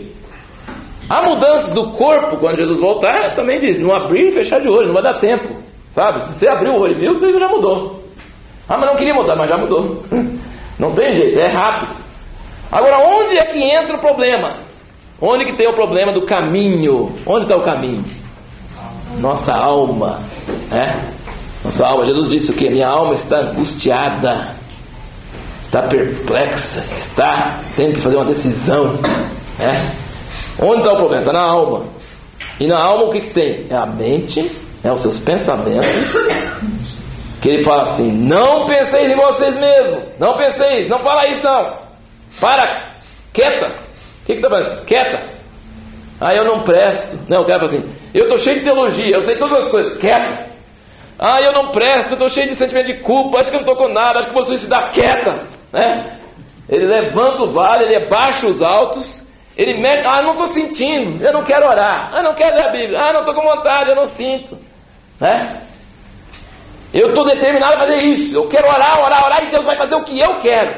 A mudança do corpo, quando Jesus voltar, também diz, não abrir e fechar de olho, não vai dar tempo, sabe? Se você abriu o olho e viu, você já mudou. Ah, mas não queria mudar, mas já mudou. Não tem jeito, é rápido. Agora, onde é que entra o problema? Onde que tem o problema do caminho? Onde está o caminho? Nossa alma, né? Nossa alma, Jesus disse o quê? Minha alma está angustiada, está perplexa, está tendo que fazer uma decisão, né? Onde está o problema? Está na alma. E na alma o que, que tem? É a mente, é os seus pensamentos. Que ele fala assim, não penseis em vocês mesmos, não penseis, não fala isso não, para, quieta. O que está fazendo? Quieta. Ah, eu não presto. Não, o cara fala assim, eu estou cheio de teologia, eu sei todas as coisas, quieta. Ah, eu não presto, eu estou cheio de sentimento de culpa, acho que eu não estou com nada, acho que vou suicidar, quieta, né? Ele levanta o vale, ele abaixa os altos, ele mete, ah, não estou sentindo, eu não quero orar, ah, não quero ler a Bíblia, ah, não estou com vontade, eu não sinto, né? Eu estou determinado a fazer isso, eu quero orar, orar, orar, e Deus vai fazer o que eu quero,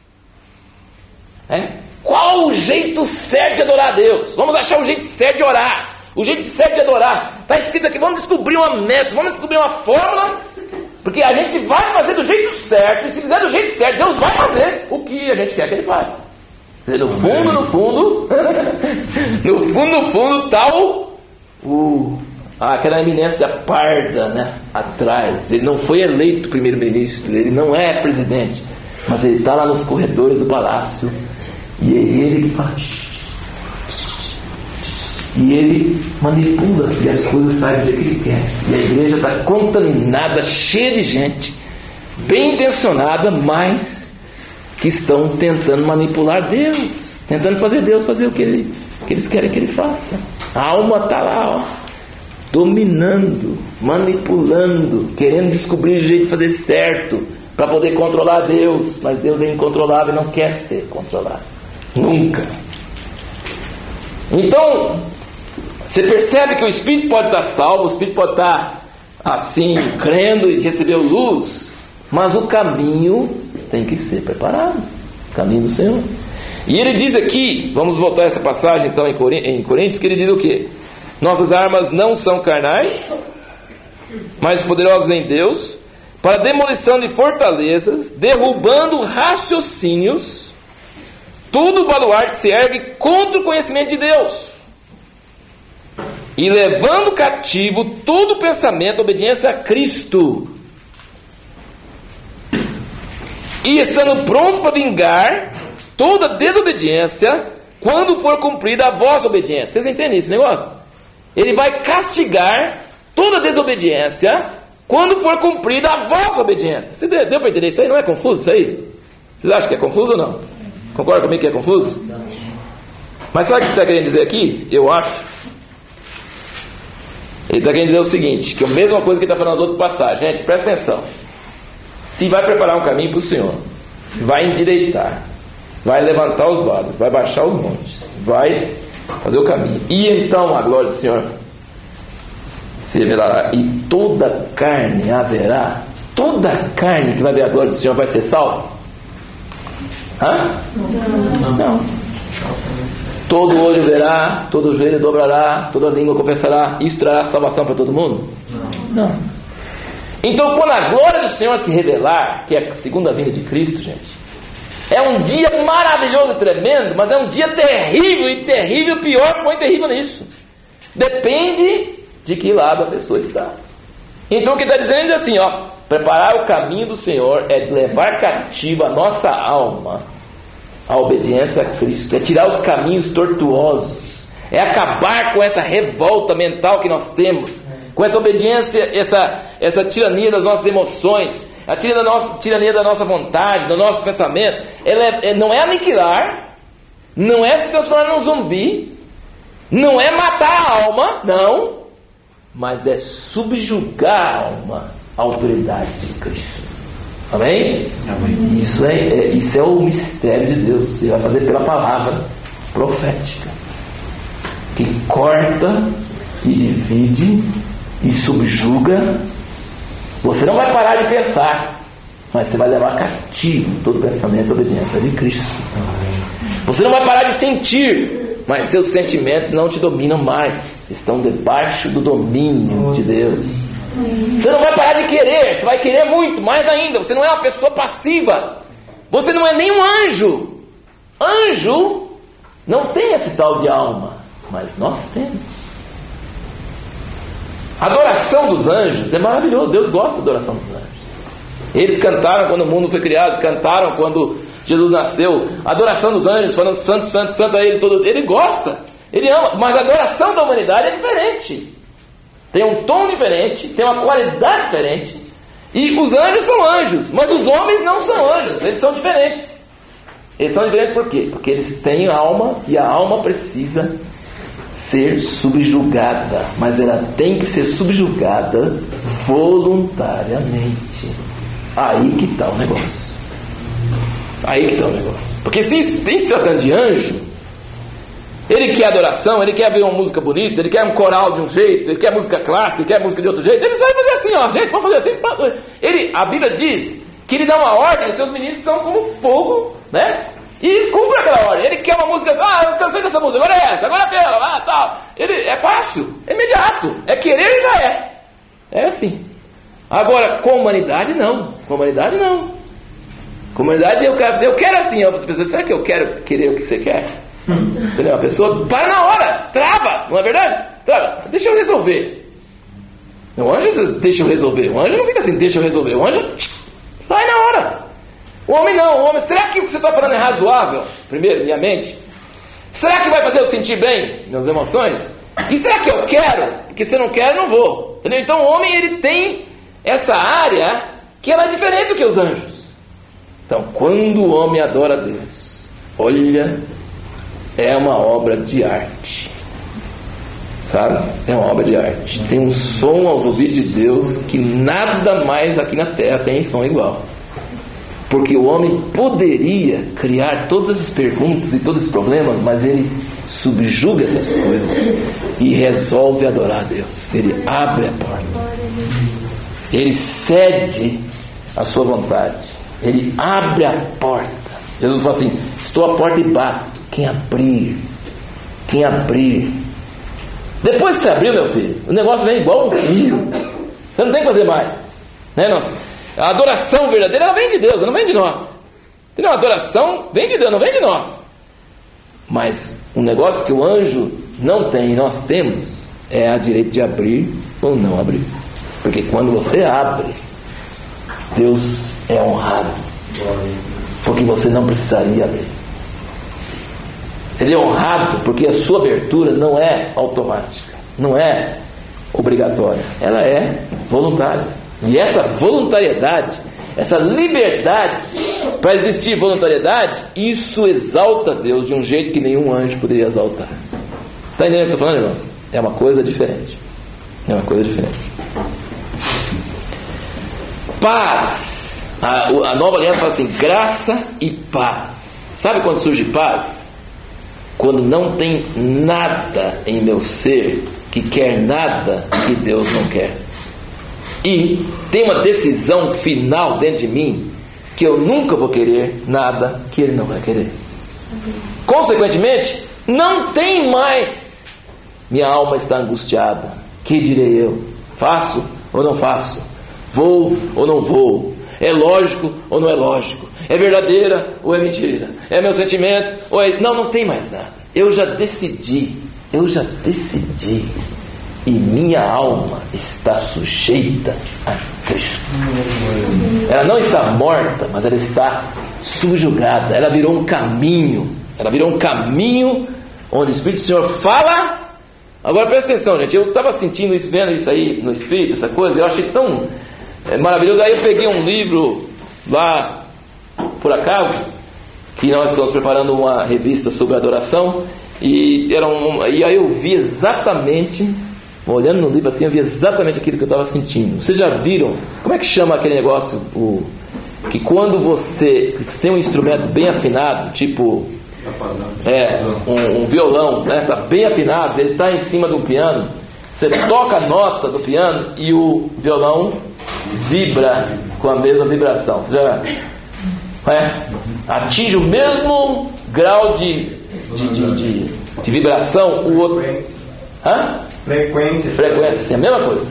né? Qual o jeito certo de adorar a Deus? Vamos achar o jeito certo de orar, o jeito certo de adorar. Está escrito aqui, vamos descobrir uma meta, vamos descobrir uma fórmula, porque a gente vai fazer do jeito certo, e se fizer do jeito certo, Deus vai fazer o que a gente quer que Ele faça. No fundo, no fundo, no fundo, no fundo, está o, o, aquela eminência parda, né, atrás. Ele não foi eleito primeiro-ministro, ele não é presidente, mas ele está lá nos corredores do palácio. E é ele que faz. E ele manipula e as coisas saem do jeito que ele quer. E a igreja está contaminada, cheia de gente, bem intencionada, mas que estão tentando manipular Deus, tentando fazer Deus fazer o que, ele, que eles querem que Ele faça. A alma está lá, ó, dominando, manipulando, querendo descobrir o jeito de fazer certo para poder controlar Deus. Mas Deus é incontrolável e não quer ser controlado. Nunca. Então, você percebe que o Espírito pode estar salvo, o Espírito pode estar assim, crendo e recebeu luz, mas o caminho tem que ser preparado, o caminho do Senhor. E ele diz aqui, vamos voltar a essa passagem então em Coríntios, que ele diz o quê? Nossas armas não são carnais, mas poderosas em Deus, para demolição de fortalezas, derrubando raciocínios, todo baluarte se ergue contra o conhecimento de Deus, e levando cativo todo pensamento à obediência a Cristo, e estando prontos para vingar toda desobediência quando for cumprida a vossa obediência. Vocês entendem esse negócio? Ele vai castigar toda desobediência quando for cumprida a vossa obediência. Você deu, deu para entender isso aí? Não é confuso isso aí? Vocês acham que é confuso ou não? Concorda comigo que é confuso? Mas sabe o que ele está querendo dizer aqui? Eu acho. Ele está querendo dizer o seguinte, que é a mesma coisa que ele está falando nas outras passagens. Gente, presta atenção. Se vai preparar um caminho para o Senhor, vai endireitar, vai levantar os vales, vai baixar os montes, vai fazer o caminho, e então a glória do Senhor se revelará, e toda carne haverá, toda carne que vai ver a glória do Senhor vai ser salva? Hã? Não. Não. Todo olho verá, todo joelho dobrará, toda língua confessará. Isso trará salvação para todo mundo? Não. Não. Então, quando a glória do Senhor se revelar, que é a segunda vinda de Cristo, gente, É um dia maravilhoso e tremendo, mas é um dia terrível e terrível, pior, põe terrível nisso. Depende de que lado a pessoa está. Então o que está dizendo é assim, ó, preparar o caminho do Senhor é levar cativa a nossa alma à obediência a Cristo, é tirar os caminhos tortuosos, é acabar com essa revolta mental que nós temos, com essa obediência, essa, essa tirania das nossas emoções, a tirania da, no, tirania da nossa vontade, dos nossos pensamentos. Ela é, não é aniquilar, não é se transformar num zumbi, não é matar a alma, não, mas é subjugar a alma à autoridade de Cristo. Amém? Amém. Isso, é, é, isso é o mistério de Deus. Ele vai fazer pela palavra profética, que corta e divide e subjuga. Você não vai parar de pensar, mas você vai levar cativo todo pensamento e obediência de Cristo. Você não vai parar de sentir, mas seus sentimentos não te dominam mais, estão debaixo do domínio de Deus. Você não vai parar de querer, você vai querer muito, mais ainda. Você não é uma pessoa passiva, você não é nem um anjo. Anjo não tem esse tal de alma, mas nós temos. A adoração dos anjos é maravilhoso. Deus gosta da adoração dos anjos. Eles cantaram quando o mundo foi criado, cantaram quando Jesus nasceu. A adoração dos anjos, falando santo, santo, santo a Ele, todos. Ele gosta, Ele ama, mas a adoração da humanidade é diferente. Tem um tom diferente, tem uma qualidade diferente. E os anjos são anjos, mas os homens não são anjos, eles são diferentes. Eles são diferentes por quê? Porque eles têm alma, e a alma precisa ser subjugada, mas ela tem que ser subjugada voluntariamente. Aí que está o negócio. Aí que está o negócio. Porque se, se tratando de anjo, ele quer adoração, ele quer ver uma música bonita, ele quer um coral de um jeito, ele quer música clássica, ele quer música de outro jeito. Ele só vai fazer assim, ó, gente, vamos fazer assim. Ele, a Bíblia diz que ele dá uma ordem, os seus ministros são como fogo, né? E cumpre aquela ordem. Ele quer uma música, ah, eu cansei dessa música, agora é essa, agora é aquela, ah, tal. Ele, é fácil, é imediato, é querer e já é. É assim. Agora, com a humanidade, não. Com a humanidade, não. Com a humanidade, eu quero, eu quero assim. Eu penso, será que eu quero querer o que você quer? Entendeu? A pessoa para na hora, trava, não é verdade? Trava, deixa eu resolver. O anjo deixa eu resolver. O anjo não fica assim, deixa eu resolver. O anjo vai na hora. O homem não, o homem, será que o que você está falando é razoável? Primeiro, minha mente. Será que vai fazer eu sentir bem minhas emoções? E será que eu quero? Porque se eu não quero, eu não vou. Entendeu? Então o homem, ele tem essa área que ela é diferente do que os anjos. Então, quando o homem adora a Deus, olha, é uma obra de arte. Sabe? É uma obra de arte. Tem um som aos ouvidos de Deus que nada mais aqui na terra tem som igual. Porque o homem poderia criar todas essas perguntas e todos esses problemas, mas ele subjuga essas coisas e resolve adorar a Deus. Ele abre a porta, ele cede a sua vontade, ele abre a porta. Jesus fala assim: estou à porta e bato, quem abrir, quem abrir. Depois que você abriu, meu filho, o negócio vem igual um rio, você não tem que fazer mais, né? Nós, a adoração verdadeira, ela vem de Deus, ela não vem de nós. Entendeu? A adoração vem de Deus, não vem de nós. Mas um negócio que o anjo não tem e nós temos é a direito de abrir ou não abrir. Porque quando você abre, Deus é honrado, porque você não precisaria abrir. Ele é honrado porque a sua abertura não é automática, não é obrigatória, ela é voluntária. E essa voluntariedade, essa liberdade, para existir voluntariedade, isso exalta Deus de um jeito que nenhum anjo poderia exaltar. Está entendendo o que eu estou falando, irmão? É uma coisa diferente. É uma coisa diferente. Paz. A, a nova aliança fala assim: graça e paz. Sabe quando surge paz? Quando não tem nada em meu ser que quer nada que Deus não quer. E tem uma decisão final dentro de mim que eu nunca vou querer nada que Ele não vai querer. Consequentemente, não tem mais. Minha alma está angustiada. Que direi eu? Faço ou não faço? Vou ou não vou? É lógico ou não é lógico? é verdadeira ou é mentira, é meu sentimento ou é... Não, não tem mais nada. Eu já decidi, eu já decidi. E minha alma está sujeita a Cristo. Ela não está morta, mas ela está subjugada. Ela virou um caminho. Ela virou um caminho onde o Espírito do Senhor fala. Agora presta atenção, gente. Eu estava sentindo isso, vendo isso aí no Espírito, essa coisa. Eu achei tão é, maravilhoso. Aí eu peguei um livro lá, por acaso, que nós estamos preparando uma revista sobre adoração. E, era um, e aí eu vi exatamente... Olhando no livro assim, eu vi exatamente aquilo que eu estava sentindo. Vocês já viram? Como é que chama aquele negócio? O, que quando você tem um instrumento bem afinado, tipo é, um, um violão, né? Está bem afinado, ele está em cima do piano. Você toca a nota do piano e o violão vibra com a mesma vibração. Você já é, atinge o mesmo grau de, de, de, de, de vibração. O outro... Hã? Frequência. Frequência, sim, a mesma coisa.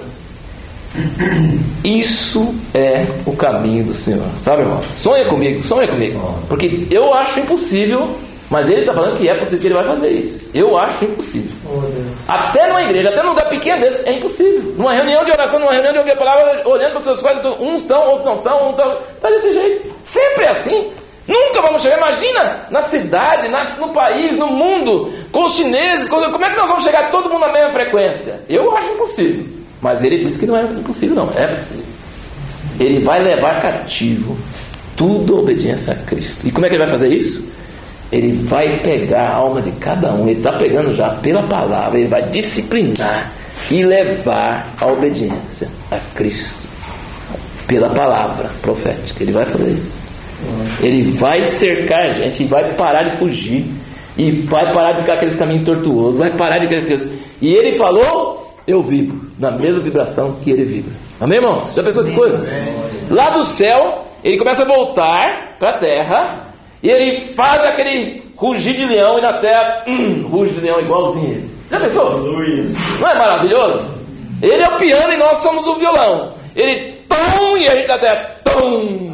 Isso é o caminho do Senhor. Sabe, irmão? Sonha comigo, sonha comigo. Porque eu acho impossível, mas ele está falando que é possível que ele vai fazer isso. Eu acho impossível. Oh, até numa igreja, até num lugar pequeno desse, é impossível. Numa reunião de oração, numa reunião de ouvir a palavra, olhando para os seus pais, uns estão, outros não estão, uns estão. Está desse jeito. Sempre é assim. Nunca vamos chegar, imagina, na cidade, na, no país, no mundo, com os chineses, com, como é que nós vamos chegar todo mundo na mesma frequência? Eu acho impossível, mas ele disse que não é impossível, não, é possível. Ele vai levar cativo tudo a obediência a Cristo. E como é que ele vai fazer isso? Ele vai pegar a alma de cada um, ele está pegando já pela palavra, ele vai disciplinar e levar a obediência a Cristo pela palavra profética. Ele vai fazer isso. Ele vai cercar a gente e vai parar de fugir e vai parar de ficar aqueles caminhos tortuosos, vai parar de ficar aqueles... E ele falou, eu vibro na mesma vibração que ele vibra. Amém, irmãos? Já pensou que coisa? Lá do céu ele começa a voltar para a terra e ele faz aquele rugir de leão e na terra hum, ruge de leão igualzinho ele. Já pensou? Não é maravilhoso? Ele é o piano e nós somos o violão. Ele tom e a gente na terra tom.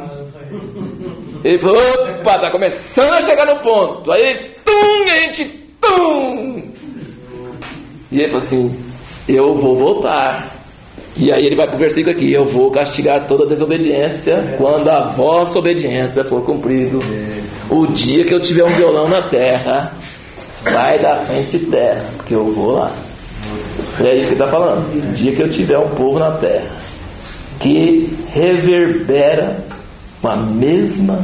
Ele falou, opa, está começando a chegar no ponto. Aí ele, tum, e a gente, tum. E ele falou assim, eu vou voltar. E aí ele vai para o versículo aqui, eu vou castigar toda desobediência quando a vossa obediência for cumprido. O dia que eu tiver um violão na terra, sai da frente de terra, porque eu vou lá. É isso que ele está falando. O dia que eu tiver um povo na terra que reverbera com a mesma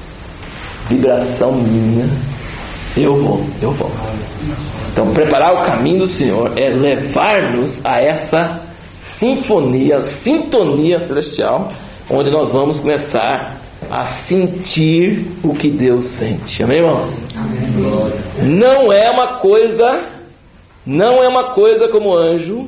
vibração minha, eu vou, eu vou. Então, preparar o caminho do Senhor é levar-nos a essa sinfonia, sintonia celestial, onde nós vamos começar a sentir o que Deus sente. Amém, irmãos? Amém. Não é uma coisa, não é uma coisa como anjo,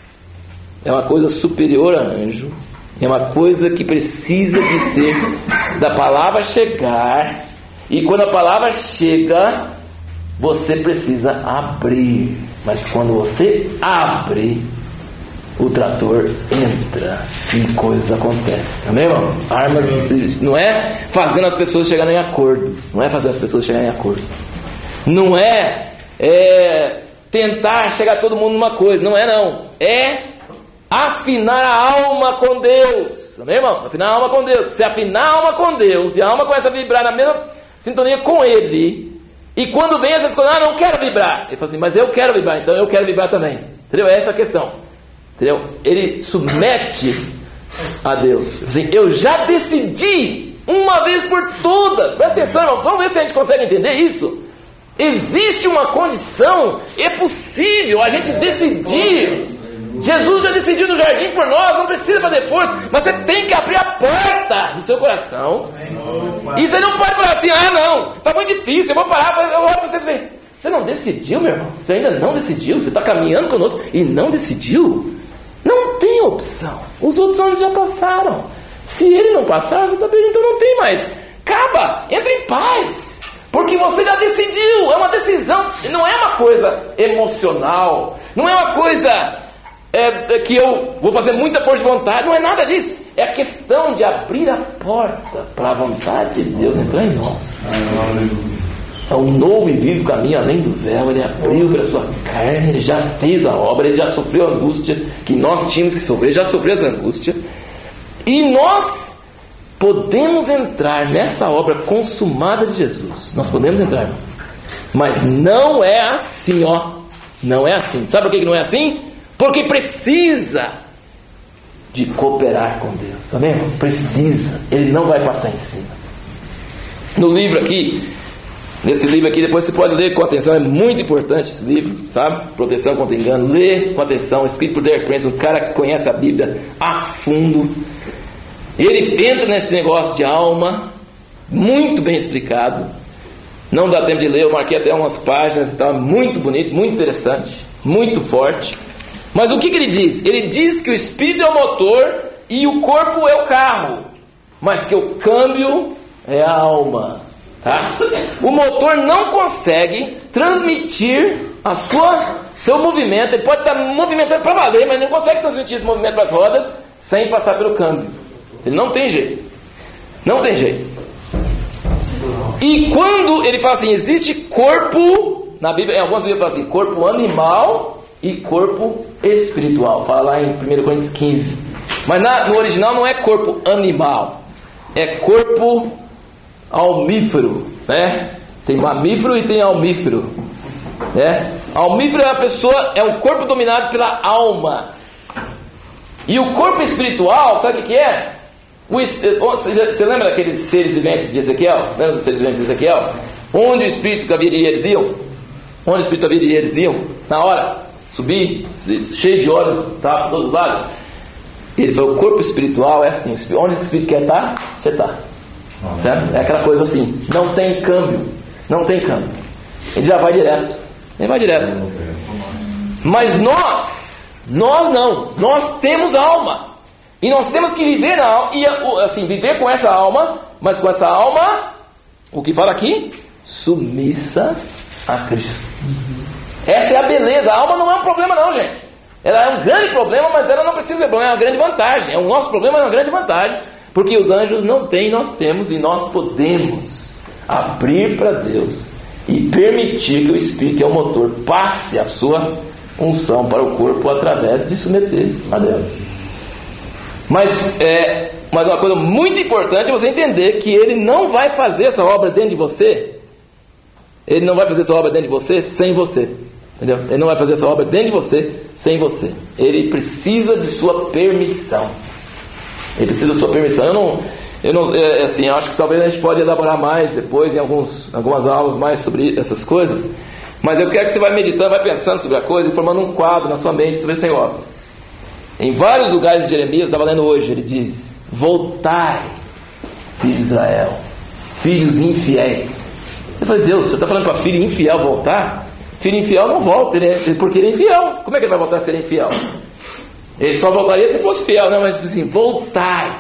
é uma coisa superior a anjo. É uma coisa que precisa de ser da palavra chegar. E quando a palavra chega, você precisa abrir. Mas quando você abre, o trator entra e coisas acontecem. Amém, irmãos? Armas não é fazendo as pessoas chegarem em acordo. Não é fazer as pessoas chegarem em acordo. Não é, é tentar chegar todo mundo numa coisa. Não é não. É afinar a alma com Deus. Amém, irmãos? Afinar a alma com Deus. Se afinar a alma com Deus e a alma começa a vibrar na mesma sintonia com Ele, e quando vem essas coisas, ah, não quero vibrar. Ele fala assim, mas eu quero vibrar, então eu quero vibrar também. Entendeu? É essa a questão. Entendeu? Ele submete a Deus. Assim, eu já decidi uma vez por todas. Presta atenção, irmão. Vamos ver se a gente consegue entender isso. Existe uma condição, é possível a gente decidir. Jesus já decidiu no jardim por nós, não precisa fazer força, mas você tem que abrir a porta do seu coração. E você não pode falar assim, ah não, está muito difícil, eu vou parar, eu olho para você e dizer, você não decidiu, meu irmão? Você ainda não decidiu? Você está caminhando conosco e não decidiu? Não tem opção. Os outros anos já passaram. Se ele não passar, você está perdendo, então não tem mais. Acaba, entra em paz. Porque você já decidiu, é uma decisão, não é uma coisa emocional, não é uma coisa... É, é que eu vou fazer muita força de vontade, não é nada disso. É a questão de abrir a porta para a vontade de Deus entrar em nós. É um novo e vivo caminho além do véu. Ele abriu para a sua carne, ele já fez a obra, ele já sofreu a angústia que nós tínhamos que sofrer, já sofreu essa angústia. E nós podemos entrar nessa obra consumada de Jesus. Nós podemos entrar, mas não é assim, ó. Não é assim. Sabe por que não é assim? Porque precisa de cooperar com Deus, tá vendo? Precisa, ele não vai passar em cima. No livro aqui, nesse livro aqui, depois você pode ler com atenção, é muito importante esse livro, sabe? Proteção contra engano, lê com atenção, escrito por Derek Prince, um cara que conhece a Bíblia a fundo. Ele entra nesse negócio de alma, muito bem explicado. Não dá tempo de ler, eu marquei até umas páginas e tal, muito bonito, muito interessante, muito forte. Mas o que, que ele diz? Ele diz que o espírito é o motor e o corpo é o carro, mas que o câmbio é a alma, tá? O motor não consegue transmitir a sua, seu movimento. Ele pode estar movimentando para valer, mas não consegue transmitir esse movimento para as rodas sem passar pelo câmbio. Ele não tem jeito. Não tem jeito. E quando ele fala assim, existe corpo, na Bíblia, em algumas Bíblias fala assim, corpo animal e corpo espiritual. Fala lá em primeira Coríntios quinze. Mas na, no original não é corpo animal, é corpo almífero, né? Tem mamífero e tem almífero, né? Almífero é a pessoa, é um corpo dominado pela alma. E o corpo espiritual, sabe o que é? O, você lembra daqueles seres viventes de Ezequiel? Lembra dos seres viventes de Ezequiel? Onde o espírito havia de ir, eles iam? Onde o espírito havia de ir, eles iam? Na hora, subir, cheio de olhos, tá por todos os lados. Ele falou, o corpo espiritual é assim, onde o espírito quer estar, você está. Certo? É aquela coisa assim, não tem câmbio. Não tem câmbio. Ele já vai direto. Ele vai direto. Mas nós, nós não. Nós temos alma. E nós temos que viver na alma, e assim, viver com essa alma, mas com essa alma, o que fala aqui? Submissa a Cristo. Essa é a beleza. A alma não é um problema não, gente. Ela é um grande problema, mas ela não precisa ser problema, é uma grande vantagem. É o nosso problema, é uma grande vantagem, porque os anjos não têm, nós temos, e nós podemos abrir para Deus e permitir que o Espírito, que é o motor, passe a sua unção para o corpo através de submeter a Deus. Mas, é, mas uma coisa muito importante é você entender que Ele não vai fazer essa obra dentro de você. Ele não vai fazer essa obra dentro de você sem você. Entendeu? Ele não vai fazer essa obra dentro de você sem você. Ele precisa de sua permissão. Ele precisa da sua permissão. Eu não, eu não, é, assim, eu acho que talvez a gente pode elaborar mais depois em alguns, algumas aulas mais sobre essas coisas. Mas eu quero que você vá meditando, vai pensando sobre a coisa e formando um quadro na sua mente sobre esse negócio. Em vários lugares de Jeremias, estava lendo hoje, ele diz: voltai, filho de Israel, filhos infiéis. Eu falei, Deus, você está falando para filho infiel voltar? Filho infiel não volta, ele é, porque ele é infiel. Como é que ele vai voltar a ser infiel? Ele só voltaria se fosse fiel, né? Mas assim, voltai.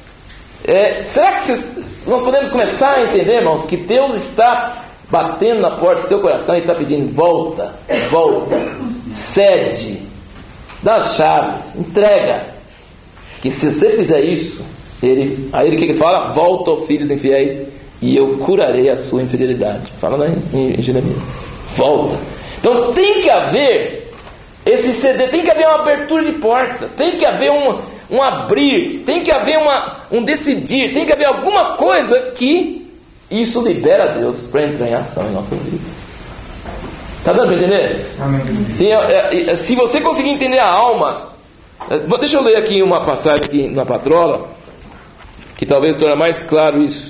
É, será que vocês, nós podemos começar a entender, irmãos, que Deus está batendo na porta do seu coração e está pedindo: volta, volta, cede, dá as chaves, entrega. Que se você fizer isso, ele, aí ele que ele fala? Volta, ó filhos infiéis, e eu curarei a sua infidelidade. Fala lá em, em Jeremias. Volta. Então tem que haver esse ceder, tem que haver uma abertura de porta, tem que haver um, um abrir, tem que haver uma, um decidir, tem que haver alguma coisa que isso libera Deus para entrar em ação em nossa vida. Está dando para entender? Amém. Se, é, se você conseguir entender a alma, deixa eu ler aqui uma passagem aqui na patrola, que talvez torne mais claro isso.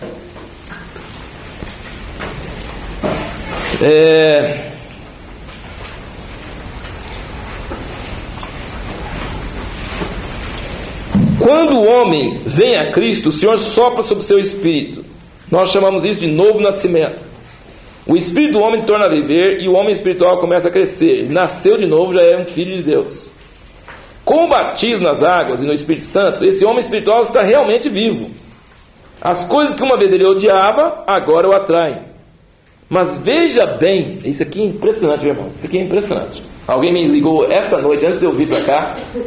É... Quando o homem vem a Cristo, o Senhor sopra sobre o seu espírito. Nós chamamos isso de novo nascimento. O espírito do homem torna a viver e o homem espiritual começa a crescer. Ele nasceu de novo, já é um filho de Deus. Com o batismo nas águas e no Espírito Santo, esse homem espiritual está realmente vivo. As coisas que uma vez ele odiava, agora o atraem. Mas veja bem, isso aqui é impressionante, irmãos. Isso aqui é impressionante. Alguém me ligou essa noite, antes de eu vir para cá,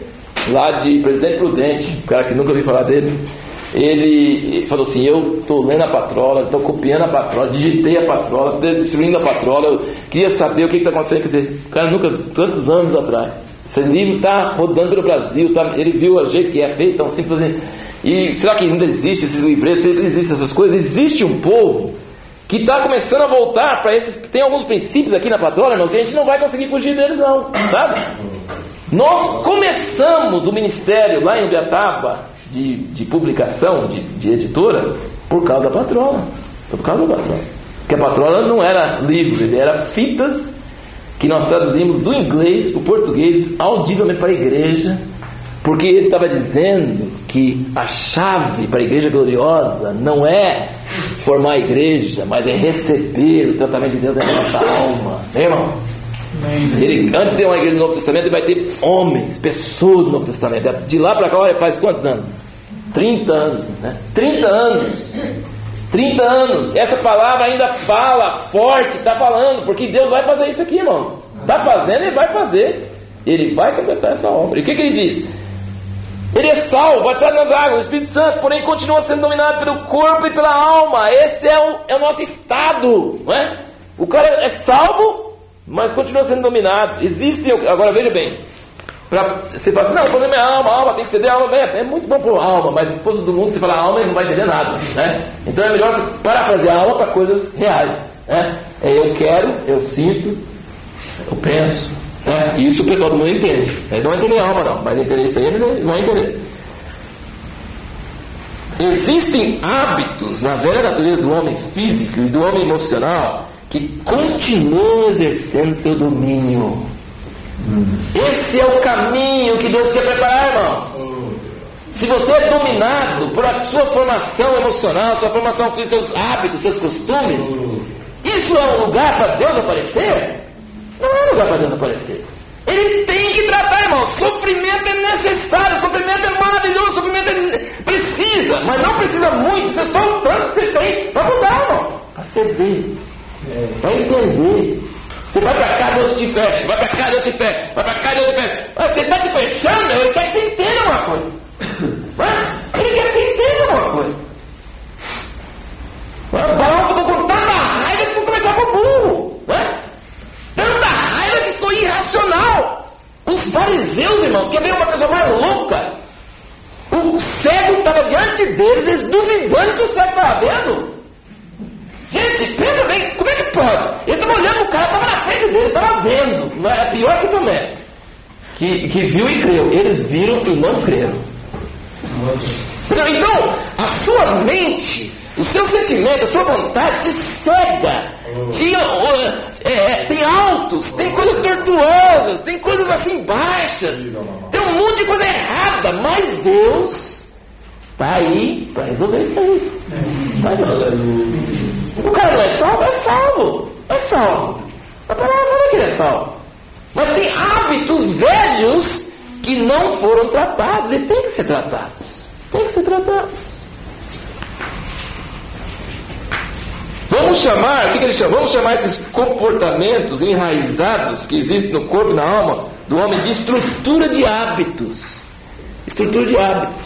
lá de Presidente Prudente, um cara que nunca ouvi falar dele. Ele falou assim: eu estou lendo a patrola, estou copiando a patrola, digitei a patrola, distribuindo a patrola, eu queria saber o que está acontecendo. Quer dizer, o cara nunca, tantos anos atrás, esse livro está rodando pelo Brasil, tá, ele viu o jeito que é feito, tão simples assim. E será que ainda existe esses livretos, ainda existem essas coisas? Existe um povo que está começando a voltar para esses. Tem alguns princípios aqui na patrola, irmão, que a gente não vai conseguir fugir deles, não, sabe? Nós começamos o ministério lá em Ubiataba de, de publicação, de, de editora, por causa da patrola. Por causa da patrola. Porque a patrola não era livro, ele era fitas que nós traduzimos do inglês para o português audivelmente para a igreja, porque ele estava dizendo que a chave para a igreja gloriosa não é formar a igreja, mas é receber o tratamento de Deus na nossa alma, né, irmãos? Ele, antes de ter uma igreja do Novo Testamento, ele vai ter homens, pessoas do Novo Testamento. De lá para cá, olha, faz quantos anos? trinta anos, né? trinta anos. trinta anos. Essa palavra ainda fala forte, está falando, porque Deus vai fazer isso aqui, irmãos. Está fazendo, ele vai fazer. Ele vai completar essa obra. E o que, que ele diz? Ele é salvo, batizado nas águas, o Espírito Santo, porém continua sendo dominado pelo corpo e pela alma. Esse é o, é o nosso estado, não é? O cara é salvo, mas continua sendo dominado. Existem, agora veja bem, pra, você fala assim: não, o problema é a alma, a alma tem que ceder a alma. É, é muito bom para a alma, mas depois do mundo, você fala alma, ele não vai entender nada, né? Então é melhor você parafrasear a alma para coisas reais, né? É eu quero, eu sinto, eu penso, né? Isso o pessoal do mundo entende. Eles não vão entender a alma, não, mas entender isso aí, eles vão entender. Existem hábitos na velha natureza do homem físico e do homem emocional que continuam exercendo seu domínio. Esse é o caminho que Deus quer preparar, irmão. Se você é dominado por a sua formação emocional, sua formação física, seus hábitos, seus costumes, isso é um lugar para Deus aparecer? Não é lugar para Deus aparecer. Ele tem que tratar, irmão. Sofrimento é necessário, sofrimento é maravilhoso, sofrimento é... precisa, mas não precisa muito. Isso é só o tanto que você tem para mudar, irmão, para ceder, para entender. Você vai para cá, Deus te fecha. Vai para cá, Deus te fecha. Vai para cá, Deus te fecha. Você está te fechando, Ele quer que você entenda uma coisa. Ele quer que você entenda uma coisa. O Balaão ficou com tanta raiva que ficou começar com o burro. Né? Tanta raiva que ficou irracional. Os fariseus, irmãos, quer ver uma pessoa mais louca? O cego estava diante deles, eles duvidando que o cego estava vendo. Gente, pensa bem, como é que pode? Ele estava olhando, o cara estava na frente dele, estava vendo. Não era pior que o Tomé, que, que viu e creu. Eles viram e não creram. Então, a sua mente, o seu sentimento, a sua vontade te cega. Te, é, tem altos, tem coisas tortuosas, tem coisas assim baixas, tem um monte de coisa errada, mas Deus está aí para resolver isso aí. Vai, o cara não é salvo? É salvo. É salvo. A palavra fala que ele é salvo. Mas tem hábitos velhos que não foram tratados e tem que ser tratados. Tem que ser tratados. Vamos chamar, o que, que ele chama? Vamos chamar esses comportamentos enraizados que existem no corpo e na alma do homem de estrutura de hábitos. Estrutura de hábitos.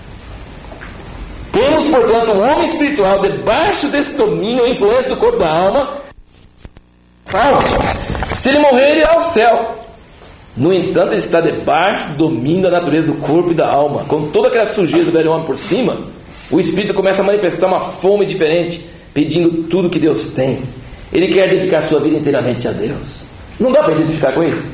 Temos, portanto, um homem espiritual debaixo desse domínio e influência do corpo e da alma. Se ele morrer, ele irá ao céu. No entanto, ele está debaixo do domínio da natureza do corpo e da alma. Com toda aquela sujeira do velho homem por cima, o espírito começa a manifestar uma fome diferente, pedindo tudo que Deus tem. Ele quer dedicar sua vida inteiramente a Deus. Não dá para identificar com isso?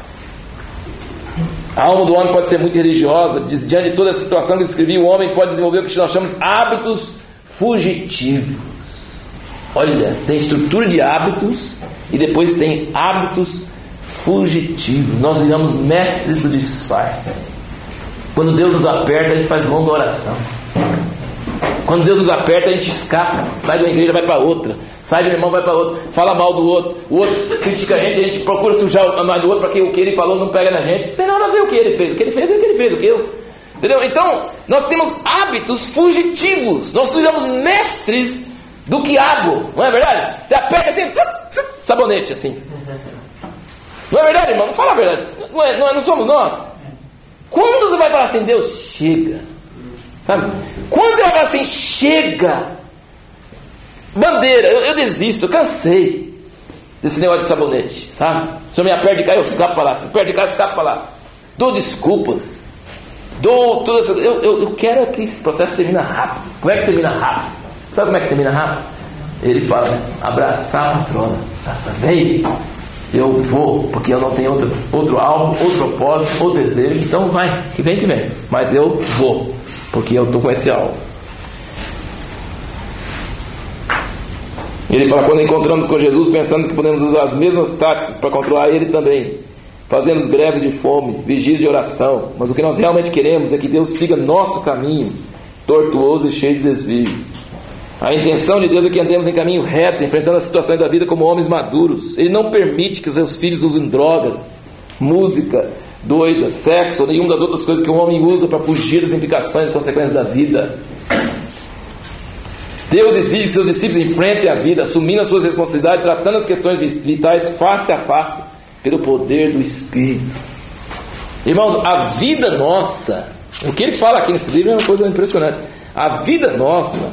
A alma do homem pode ser muito religiosa. Diante de toda a situação que eu descrevi, o homem pode desenvolver o que nós chamamos de hábitos fugitivos. Olha, tem estrutura de hábitos e depois tem hábitos fugitivos. Nós viramos mestres do disfarce. Quando Deus nos aperta, a gente faz longa oração. Quando Deus nos aperta, a gente escapa. Sai de uma igreja, vai para outra. Sai de um irmão, vai para outro. Fala mal do outro. O outro critica a gente, a gente procura sujar a mão do outro para que o que ele falou não pega na gente. Não tem nada a ver o que ele fez. O que ele fez é o que ele fez. O que eu... Entendeu? Então, nós temos hábitos fugitivos. Nós viramos mestres do quiabo. Não é verdade? Você aperta assim, tss, tss, sabonete assim. Não é verdade, irmão? Não fala a verdade. Não, é, não, é, não somos nós. Quando você vai falar assim, Deus, chega? Sabe? Quando você vai falar assim, chega? Bandeira, eu, eu desisto, eu cansei desse negócio de sabonete, sabe? Se o senhor me aperta de cá, eu escapo para lá. Se aperta de cá, eu escapo para lá. Dou desculpas. Dou todas essas... Eu, eu, eu quero que esse processo termine rápido. Como é que termina rápido? Sabe como é que termina rápido? Ele fala, né? Abraçar a patrona. Nossa, vem, eu vou, porque eu não tenho outro, outro alvo, outro propósito, outro desejo. Então vai, que vem, que vem. Mas eu vou, porque eu estou com esse alvo. Ele fala, quando encontramos com Jesus, pensando que podemos usar as mesmas táticas para controlar Ele também. Fazemos greve de fome, vigília de oração. Mas o que nós realmente queremos é que Deus siga nosso caminho, tortuoso e cheio de desvios. A intenção de Deus é que andemos em caminho reto, enfrentando as situações da vida como homens maduros. Ele não permite que os seus filhos usem drogas, música doida, sexo ou nenhuma das outras coisas que o homem usa para fugir das implicações e consequências da vida. Deus exige que seus discípulos enfrentem a vida, assumindo as suas responsabilidades, tratando as questões vitais face a face, pelo poder do Espírito. Irmãos, a vida nossa, o que ele fala aqui nesse livro é uma coisa impressionante. A vida nossa,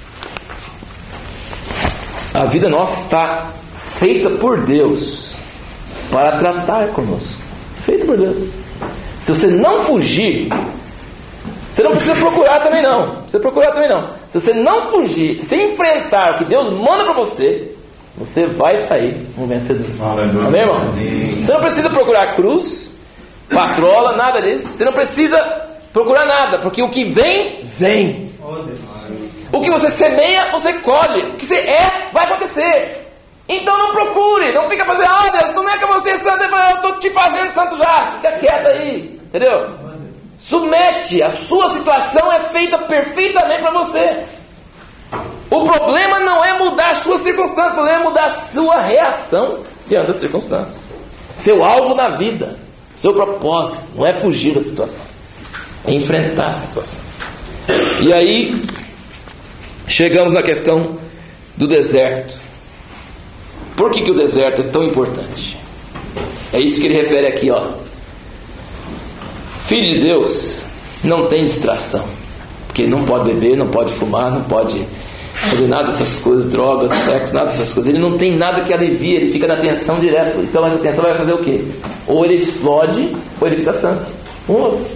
a vida nossa está feita por Deus para tratar conosco. Feita por Deus. Se você não fugir, você não precisa procurar também não. Você procurar também não. Se você não fugir, se você enfrentar o que Deus manda para você, você vai sair um vencedor. Amém, irmão? Você não precisa procurar cruz, patrola, nada disso. Você não precisa procurar nada, porque o que vem, vem. O que você semeia, você colhe. O que você é, vai acontecer. Então não procure, não fica fazendo, ah, Deus, como é que eu vou ser santo? Eu estou te fazendo santo já. Fica quieto aí, entendeu? Submete, a sua situação é feita perfeitamente para você. O problema não é mudar as suas circunstâncias, o problema é mudar a sua reação diante das circunstâncias. Seu alvo na vida, seu propósito, não é fugir da situação, é enfrentar a situação. E aí, chegamos na questão do deserto. Por que que o deserto é tão importante? É isso que ele refere aqui, ó. Filho de Deus não tem distração, porque não pode beber, não pode fumar, não pode fazer nada dessas coisas, drogas, sexo, nada dessas coisas. Ele não tem nada que alivie, ele fica na tensão direto. Então essa tensão vai fazer o quê? Ou ele explode, ou ele fica santo. Um ou outro.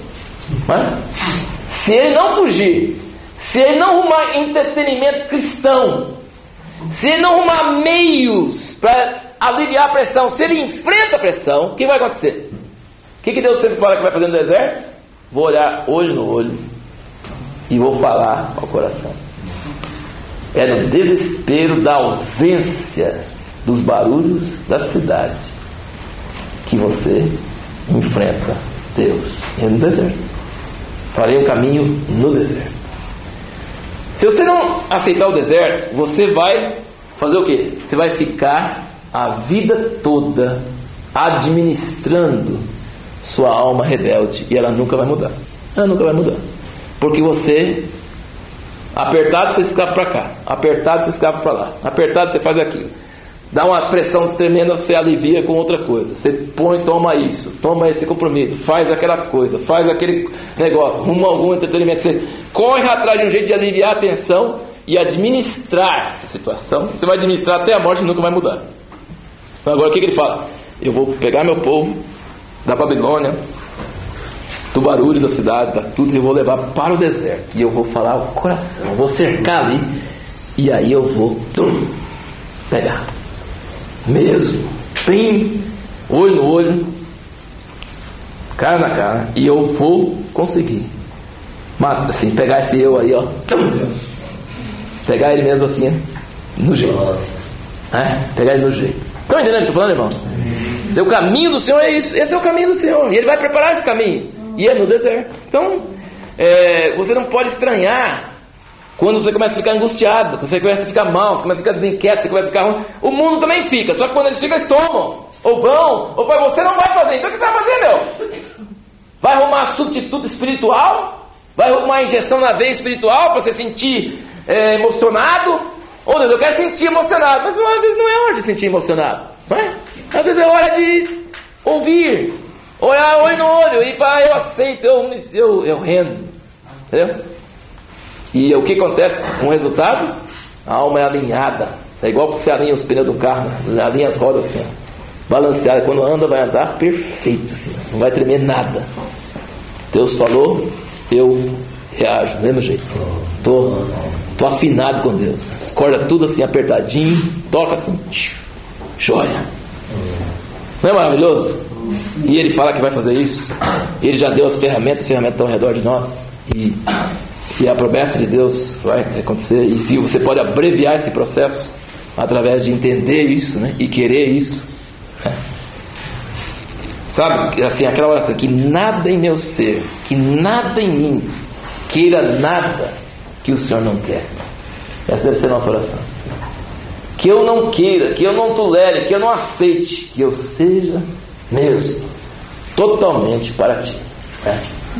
Se ele não fugir, se ele não arrumar entretenimento cristão, se ele não arrumar meios para aliviar a pressão, se ele enfrenta a pressão, o que vai acontecer? O que, que Deus sempre fala que vai fazer no deserto? Vou olhar olho no olho e vou falar ao coração. É no desespero da ausência dos barulhos da cidade que você enfrenta Deus. É no deserto. Farei um caminho no deserto. Se você não aceitar o deserto, você vai fazer o quê? Você vai ficar a vida toda administrando sua alma rebelde, e ela nunca vai mudar. Ela nunca vai mudar. Porque você, apertado você escapa para cá, apertado você escapa para lá, apertado você faz aquilo, dá uma pressão tremenda, você alivia com outra coisa, você põe, toma isso, toma esse compromisso, faz aquela coisa, faz aquele negócio, arruma algum entretenimento, você corre atrás de um jeito de aliviar a tensão e administrar essa situação. Você vai administrar até a morte e nunca vai mudar. Agora o que, que ele fala? Eu vou pegar meu povo da Babilônia, do barulho da cidade, da tudo, e eu vou levar para o deserto, e eu vou falar ao coração, eu vou cercar ali, e aí eu vou tum, pegar mesmo, bem olho no olho, cara na cara, e eu vou conseguir assim, pegar esse eu aí, ó, tum, pegar ele mesmo assim, no jeito, é? Pegar ele no jeito. Estão entendendo o que eu estou falando, irmão? O caminho do Senhor é isso. Esse é o caminho do Senhor. E Ele vai preparar esse caminho. E é no deserto. Então, é, você não pode estranhar quando você começa a ficar angustiado, quando você começa a ficar mal, você começa a ficar desinquieto, você começa a ficar ruim. O mundo também fica. Só que quando eles ficam, eles tomam. Ou vão. Ou vai, você não vai fazer. Então o que você vai fazer, meu? Vai arrumar substituto espiritual? Vai arrumar uma injeção na veia espiritual para você sentir é, emocionado? Ou Deus, eu quero sentir emocionado. Mas às vezes não é hora de sentir emocionado. Não é? Às vezes é hora de ouvir, Olhar olho no olho e falar, eu aceito, eu, eu, eu rendo. Entendeu? E o que acontece com o resultado? A alma é alinhada. É igual que você alinha os pneus do carro, né? Alinha as rodas assim, ó, balanceada. Quando anda, vai andar perfeito, assim, não vai tremer nada. Deus falou, eu reajo do mesmo jeito. Tô, tô afinado com Deus. As cordas tudo assim apertadinho, toca assim, joia. Não é maravilhoso? E Ele fala que vai fazer isso. Ele já deu as ferramentas, as ferramentas estão ao redor de nós. E, e a promessa de Deus vai acontecer. E se você pode abreviar esse processo através de entender isso, né? E querer isso. Sabe, assim, aquela oração, que nada em meu ser, que nada em mim queira nada que o Senhor não quer. Essa deve ser a nossa oração. Que eu não queira, que eu não tolere, que eu não aceite, que eu seja mesmo totalmente para ti. É.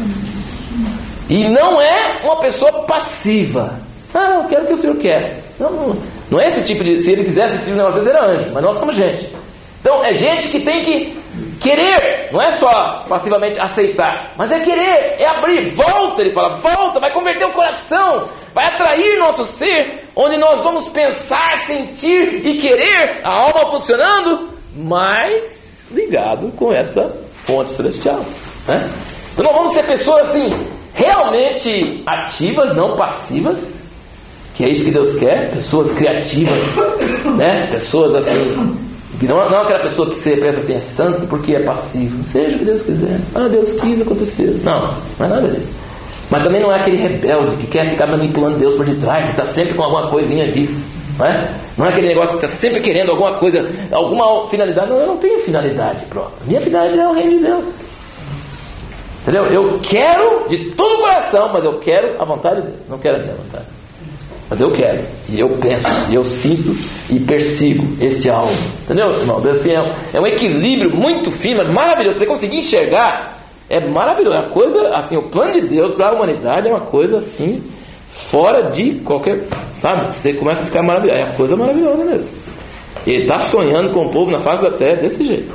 E não é uma pessoa passiva. Ah, eu quero o que o Senhor quer. Não, não, não é esse tipo de... Se Ele quisesse esse tipo de negócio, era anjo, mas nós somos gente. Então é gente que tem que querer, não é só passivamente aceitar, mas é querer, é abrir, volta, Ele fala, volta, vai converter o coração, vai atrair nosso ser, onde nós vamos pensar, sentir e querer, a alma funcionando, mas ligado com essa fonte celestial, né? Então nós vamos ser pessoas assim, realmente ativas, não passivas, que é isso que Deus quer, pessoas criativas, né? Pessoas assim, que não, não é aquela pessoa que você pensa assim, é santo porque é passivo, seja o que Deus quiser, ah, Deus quis, aconteceu. Não, não é nada disso. Mas também não é aquele rebelde que quer ficar manipulando Deus por detrás, que está sempre com alguma coisinha em vista, não é? Não é aquele negócio que está sempre querendo alguma coisa, alguma finalidade. Não, eu não tenho finalidade própria, minha finalidade é o reino de Deus. Entendeu? Eu quero de todo o coração, mas eu quero a vontade de Deus, não quero a minha vontade. Mas eu quero, e eu penso, e eu sinto e persigo este algo. Entendeu, irmãos? Assim, é, um, é um equilíbrio muito fino, maravilhoso. Você conseguir enxergar, é maravilhoso. É uma coisa, assim, o plano de Deus para a humanidade é uma coisa assim, fora de qualquer... Sabe? Você começa a ficar maravilhoso. É uma coisa maravilhosa mesmo. Ele está sonhando com o povo na face da terra desse jeito.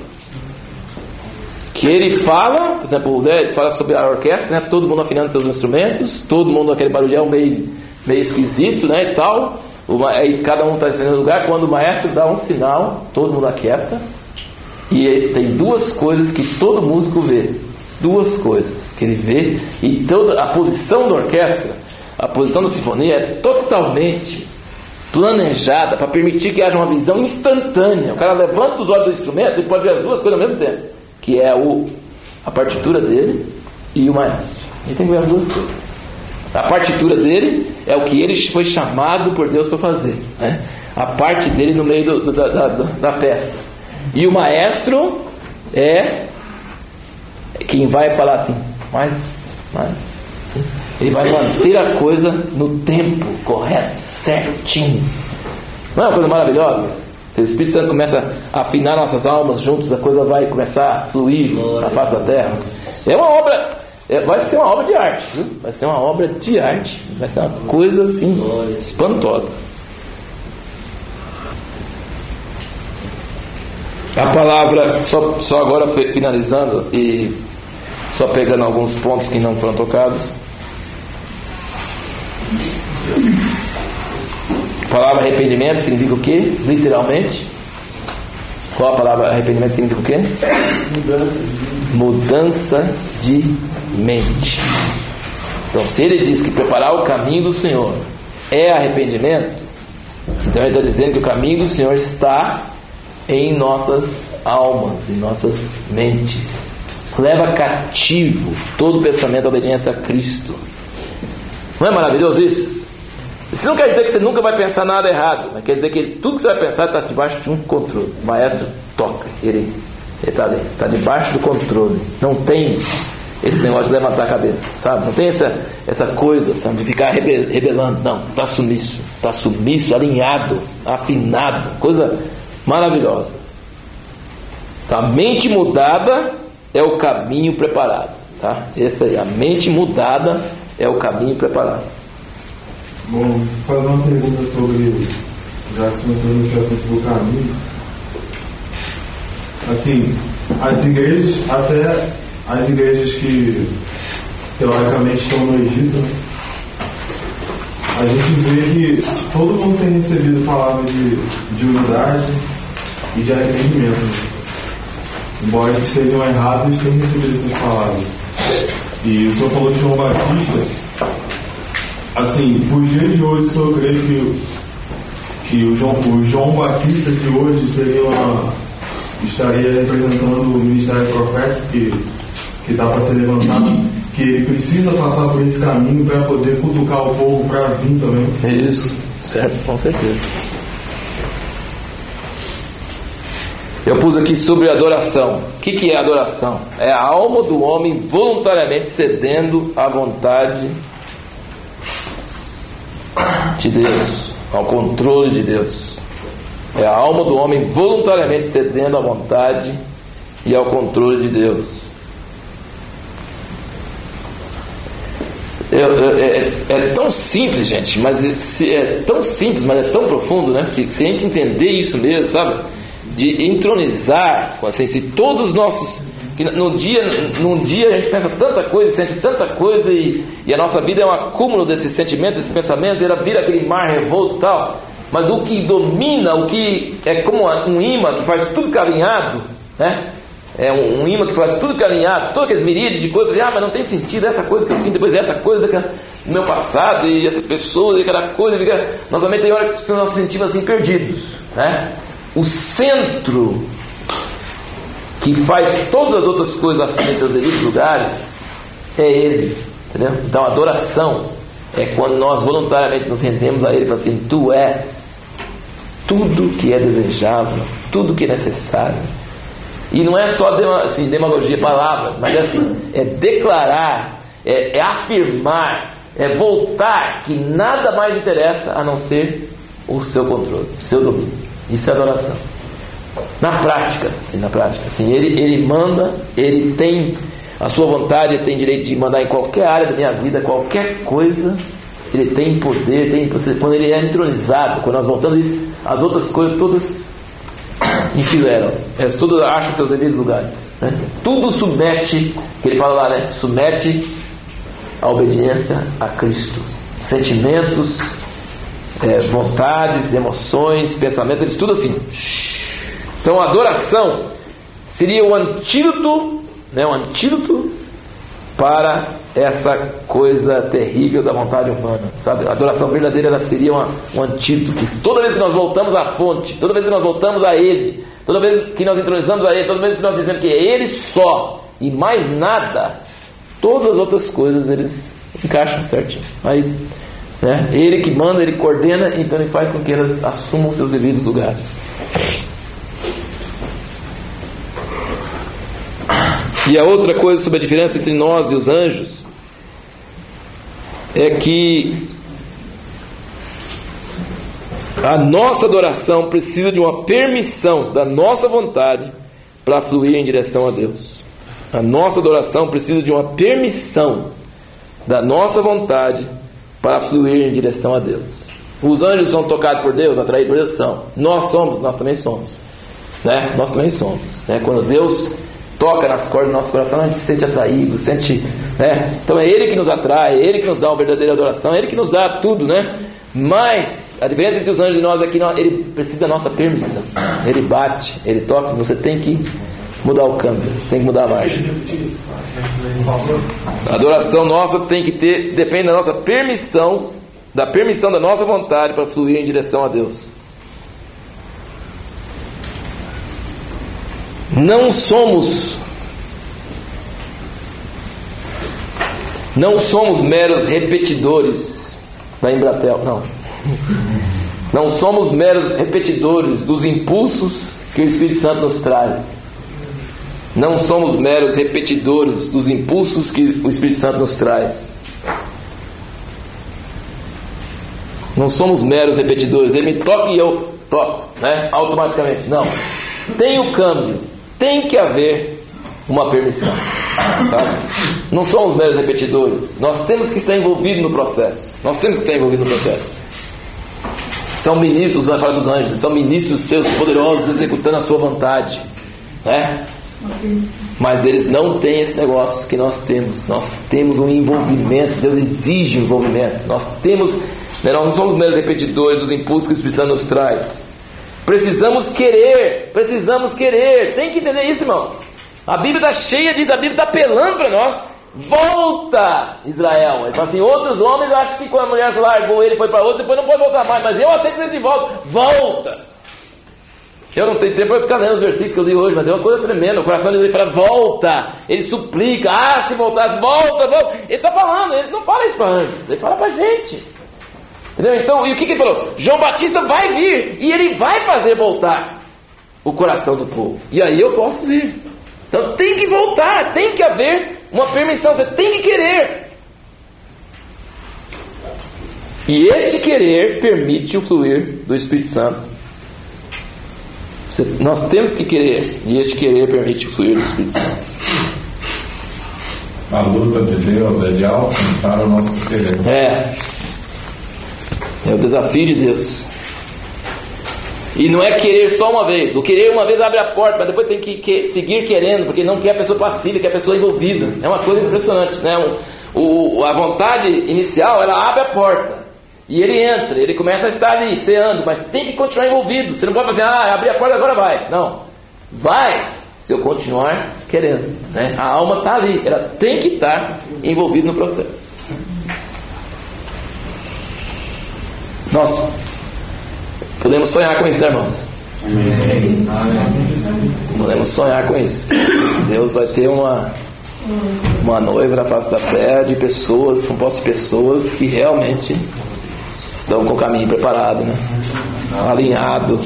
Que ele fala, por exemplo, né, ele fala sobre a orquestra, né, todo mundo afinando seus instrumentos, todo mundo aquele barulhão meio... meio esquisito, né, e tal, aí cada um está em lugar. Quando o maestro dá um sinal, todo mundo aquieta, e tem duas coisas que todo músico vê, duas coisas que ele vê, e toda a posição da orquestra, a posição da sinfonia é totalmente planejada para permitir que haja uma visão instantânea. O cara levanta os olhos do instrumento e pode ver as duas coisas ao mesmo tempo, que é o, a partitura dele e o maestro. Ele tem que ver as duas coisas. A partitura dele é o que ele foi chamado por Deus para fazer, né? A parte dele no meio do, do, da, da, da peça. E o maestro é quem vai falar assim, mais, mais, assim. Ele vai manter a coisa no tempo correto, certinho. Não é uma coisa maravilhosa? O Espírito Santo começa a afinar nossas almas juntos, a coisa vai começar a fluir na face da terra. É uma obra... É, vai ser uma obra de arte, viu? Vai ser uma obra de arte. Vai ser uma coisa assim espantosa. A palavra, só, só agora finalizando e só pegando alguns pontos que não foram tocados. A palavra arrependimento significa o quê? Literalmente. Qual a palavra arrependimento significa o quê? Mudança de, Mudança de mente. Então, se ele diz que preparar o caminho do Senhor é arrependimento, então ele está dizendo que o caminho do Senhor está em nossas almas, em nossas mentes. Leva cativo todo pensamento à obediência a Cristo. Não é maravilhoso isso? Isso não quer dizer que você nunca vai pensar nada errado, mas quer dizer que tudo que você vai pensar está debaixo de um controle. O maestro toca, ele está tá debaixo do controle. Não tem esse negócio de levantar a cabeça, sabe? Não tem essa, essa coisa, sabe, de ficar rebelando. Não, está submisso, está submisso, alinhado, afinado, coisa maravilhosa. Então, a mente mudada é o caminho preparado, tá? Esse aí, a mente mudada é o caminho preparado. Bom, fazer uma pergunta sobre, já que você entrou nesse assunto do caminho. Assim, as igrejas, até as igrejas que teoricamente estão no Egito, né? A gente vê que todo mundo tem recebido palavras de, de unidade e de arrependimento, né? Embora eles estejam errados, eles têm recebido essas palavras. E o senhor falou de João Batista. Assim, por dias de hoje, o senhor crê que, que o, João, o João Batista, que hoje seria uma, estaria representando o ministério profético que que está para ser levantado, que ele precisa passar por esse caminho para poder cutucar o povo para vir também? Isso, certo, com certeza. Eu pus aqui sobre adoração. O que, que é adoração? É a alma do homem voluntariamente cedendo à vontade de Deus, ao controle de Deus. É a alma do homem voluntariamente cedendo à vontade e ao controle de Deus. É, é, é tão simples, gente, mas se é tão simples, mas é tão profundo, né? Se, se a gente entender isso mesmo, sabe? De entronizar, assim, se todos os nossos, que no dia, num dia a gente pensa tanta coisa, sente tanta coisa e, e a nossa vida é um acúmulo desses sentimentos, desses pensamentos, e ela vira aquele mar revolto e tal. Mas o que domina, o que é como um imã que faz tudo carinhado, né? É um, um imã que faz tudo carinhado, todas aquelas miríades de coisas, ah, mas não tem sentido essa coisa que eu sinto, depois essa coisa do meu passado, e essas pessoas, e aquela coisa, fica, novamente tem hora que nós nos sentimos assim perdidos, né? O centro que faz todas as outras coisas assim em seus devidos lugares é Ele, entendeu? Então a adoração é quando nós voluntariamente nos rendemos a Ele e falamos assim: Tu és tudo que é desejável, tudo que é necessário. E não é só assim, demagogia, palavras, mas é assim, é declarar, é, é afirmar, é voltar que nada mais interessa a não ser o seu controle, o seu domínio. Isso é adoração. Na prática, assim, na prática, assim, ele, ele manda, ele tem a sua vontade, ele tem direito de mandar em qualquer área da minha vida, qualquer coisa, ele tem poder, tem, quando ele é entronizado, quando nós voltamos isso, as outras coisas todas enfileiram, elas todas acham seus devidos lugares, né? Tudo submete, que ele fala lá, né? Submete a obediência a Cristo. Sentimentos, é, vontades, emoções, pensamentos, eles tudo assim. Então a adoração seria o antídoto, né? O antídoto para essa coisa terrível da vontade humana, sabe? A adoração verdadeira ela seria uma, um antídoto, que toda vez que nós voltamos à fonte, toda vez que nós voltamos a Ele, toda vez que nós entronizamos a Ele, toda vez que nós dizemos que é Ele só e mais nada, todas as outras coisas eles encaixam certinho. Aí, né? Ele que manda, Ele coordena, então Ele faz com que elas assumam seus devidos lugares. E a outra coisa sobre a diferença entre nós e os anjos é que a nossa adoração precisa de uma permissão da nossa vontade para fluir em direção a Deus. A nossa adoração precisa de uma permissão da nossa vontade para fluir em direção a Deus. Os anjos são tocados por Deus, atraídos por Deus? São. Nós somos, nós também somos, né? Nós também somos, né? Quando Deus toca nas cordas do nosso coração, a gente se sente atraído, sente, né? Então é Ele que nos atrai, é Ele que nos dá uma verdadeira adoração, é Ele que nos dá tudo, né? Mas a diferença entre os anjos e nós é que Ele precisa da nossa permissão. Ele bate, Ele toca, você tem que mudar o câmbio, você tem que mudar a marcha. A adoração nossa tem que ter, depende da nossa permissão, da permissão da nossa vontade para fluir em direção a Deus. Não somos Não somos meros repetidores da Embratel, não. Não somos meros repetidores dos impulsos que o Espírito Santo nos traz. Não somos meros repetidores dos impulsos que o Espírito Santo nos traz. Não somos meros repetidores. Ele me toca e eu toco, né? Automaticamente. Não. Tem o câmbio. Tem que haver uma permissão, tá? Não somos meros repetidores. Nós temos que estar envolvidos no processo. Nós temos que estar envolvidos no processo. São ministros, vai falar dos anjos, são ministros seus poderosos executando a sua vontade, né? Mas eles não têm esse negócio que nós temos. Nós temos um envolvimento. Deus exige envolvimento. Nós temos, né, nós não somos meros repetidores dos impulsos que o Espírito Santo nos traz. Precisamos querer. Precisamos querer. Tem que entender isso, irmãos. A Bíblia está cheia disso. A Bíblia está apelando para nós. Volta, Israel. Ele fala assim: outros homens acham que quando a mulher largou ele, foi para outro, depois não pode voltar mais. Mas eu aceito ele de volta. Volta. Eu não tenho tempo para ficar lendo os versículos que eu li hoje, mas é uma coisa tremenda. O coração dele fala: volta. Ele suplica: ah, se voltasse, volta, volta. Ele está falando, ele não fala isso para anjos, ele fala para a gente. Entendeu? Então, e o que, que ele falou? João Batista vai vir e ele vai fazer voltar o coração do povo. E aí eu posso vir. Então tem que voltar, tem que haver uma permissão, você tem que querer. E este querer permite o fluir do Espírito Santo. Nós temos que querer, e este querer permite o fluir do Espírito Santo. A luta de Deus é de alcançar o nosso querer. É. É o desafio de Deus. E não é querer só uma vez. O querer uma vez abre a porta, mas depois tem que, que seguir querendo, porque não quer a pessoa passiva, quer a pessoa envolvida. É uma coisa impressionante, né? Um, o, a vontade inicial, ela abre a porta. E ele entra, ele começa a estar ali, ceando, mas tem que continuar envolvido. Você não pode fazer: ah, abri a porta, agora vai. Não. Vai, se eu continuar querendo, né? A alma está ali, ela tem que estar envolvida no processo. Nós podemos sonhar com isso, né, irmãos? Amém. Podemos sonhar com isso. Deus vai ter uma uma noiva na face da terra de pessoas, compostas de pessoas que realmente estão com o caminho preparado, né? Alinhado.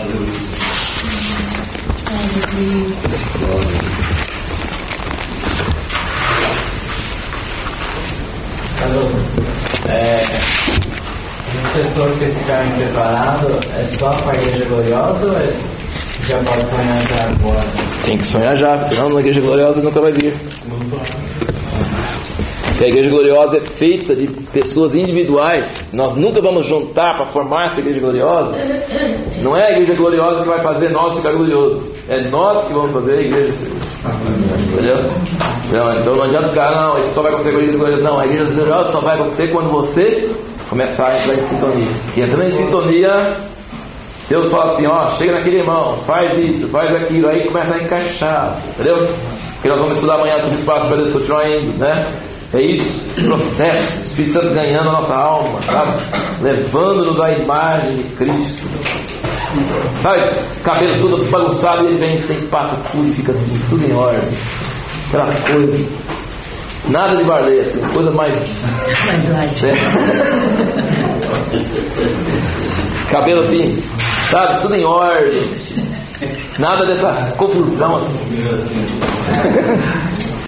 É, as pessoas que esse caminho preparado é só para a igreja gloriosa ou é, já pode sonhar já agora? Tem que sonhar já, senão na igreja gloriosa nunca vai vir. Porque a igreja gloriosa é feita de pessoas individuais. Nós nunca vamos juntar para formar essa igreja gloriosa. Não é a igreja gloriosa que vai fazer nós ficar glorioso. É nós que vamos fazer a igreja. Entendeu? Não, então não adianta ficar: não, isso só vai acontecer com a igreja gloriosa. Não, a igreja gloriosa só vai acontecer quando você começar a entrar em sintonia. E entrando em sintonia, Deus fala assim: ó, chega naquele irmão, faz isso, faz aquilo. Aí começa a encaixar. Entendeu? Porque nós vamos estudar amanhã sobre espaço para Deus continuar indo, né? É isso, esse processo, o Espírito Santo ganhando a nossa alma, sabe? Levando-nos à imagem de Cristo. Sabe? Cabelo todo bagunçado, e ele vem, sempre passa tudo e fica assim, tudo em ordem. Aquela coisa. Nada de barlê, assim, coisa mais. Mais cabelo assim, sabe? Tudo em ordem. Nada dessa confusão assim.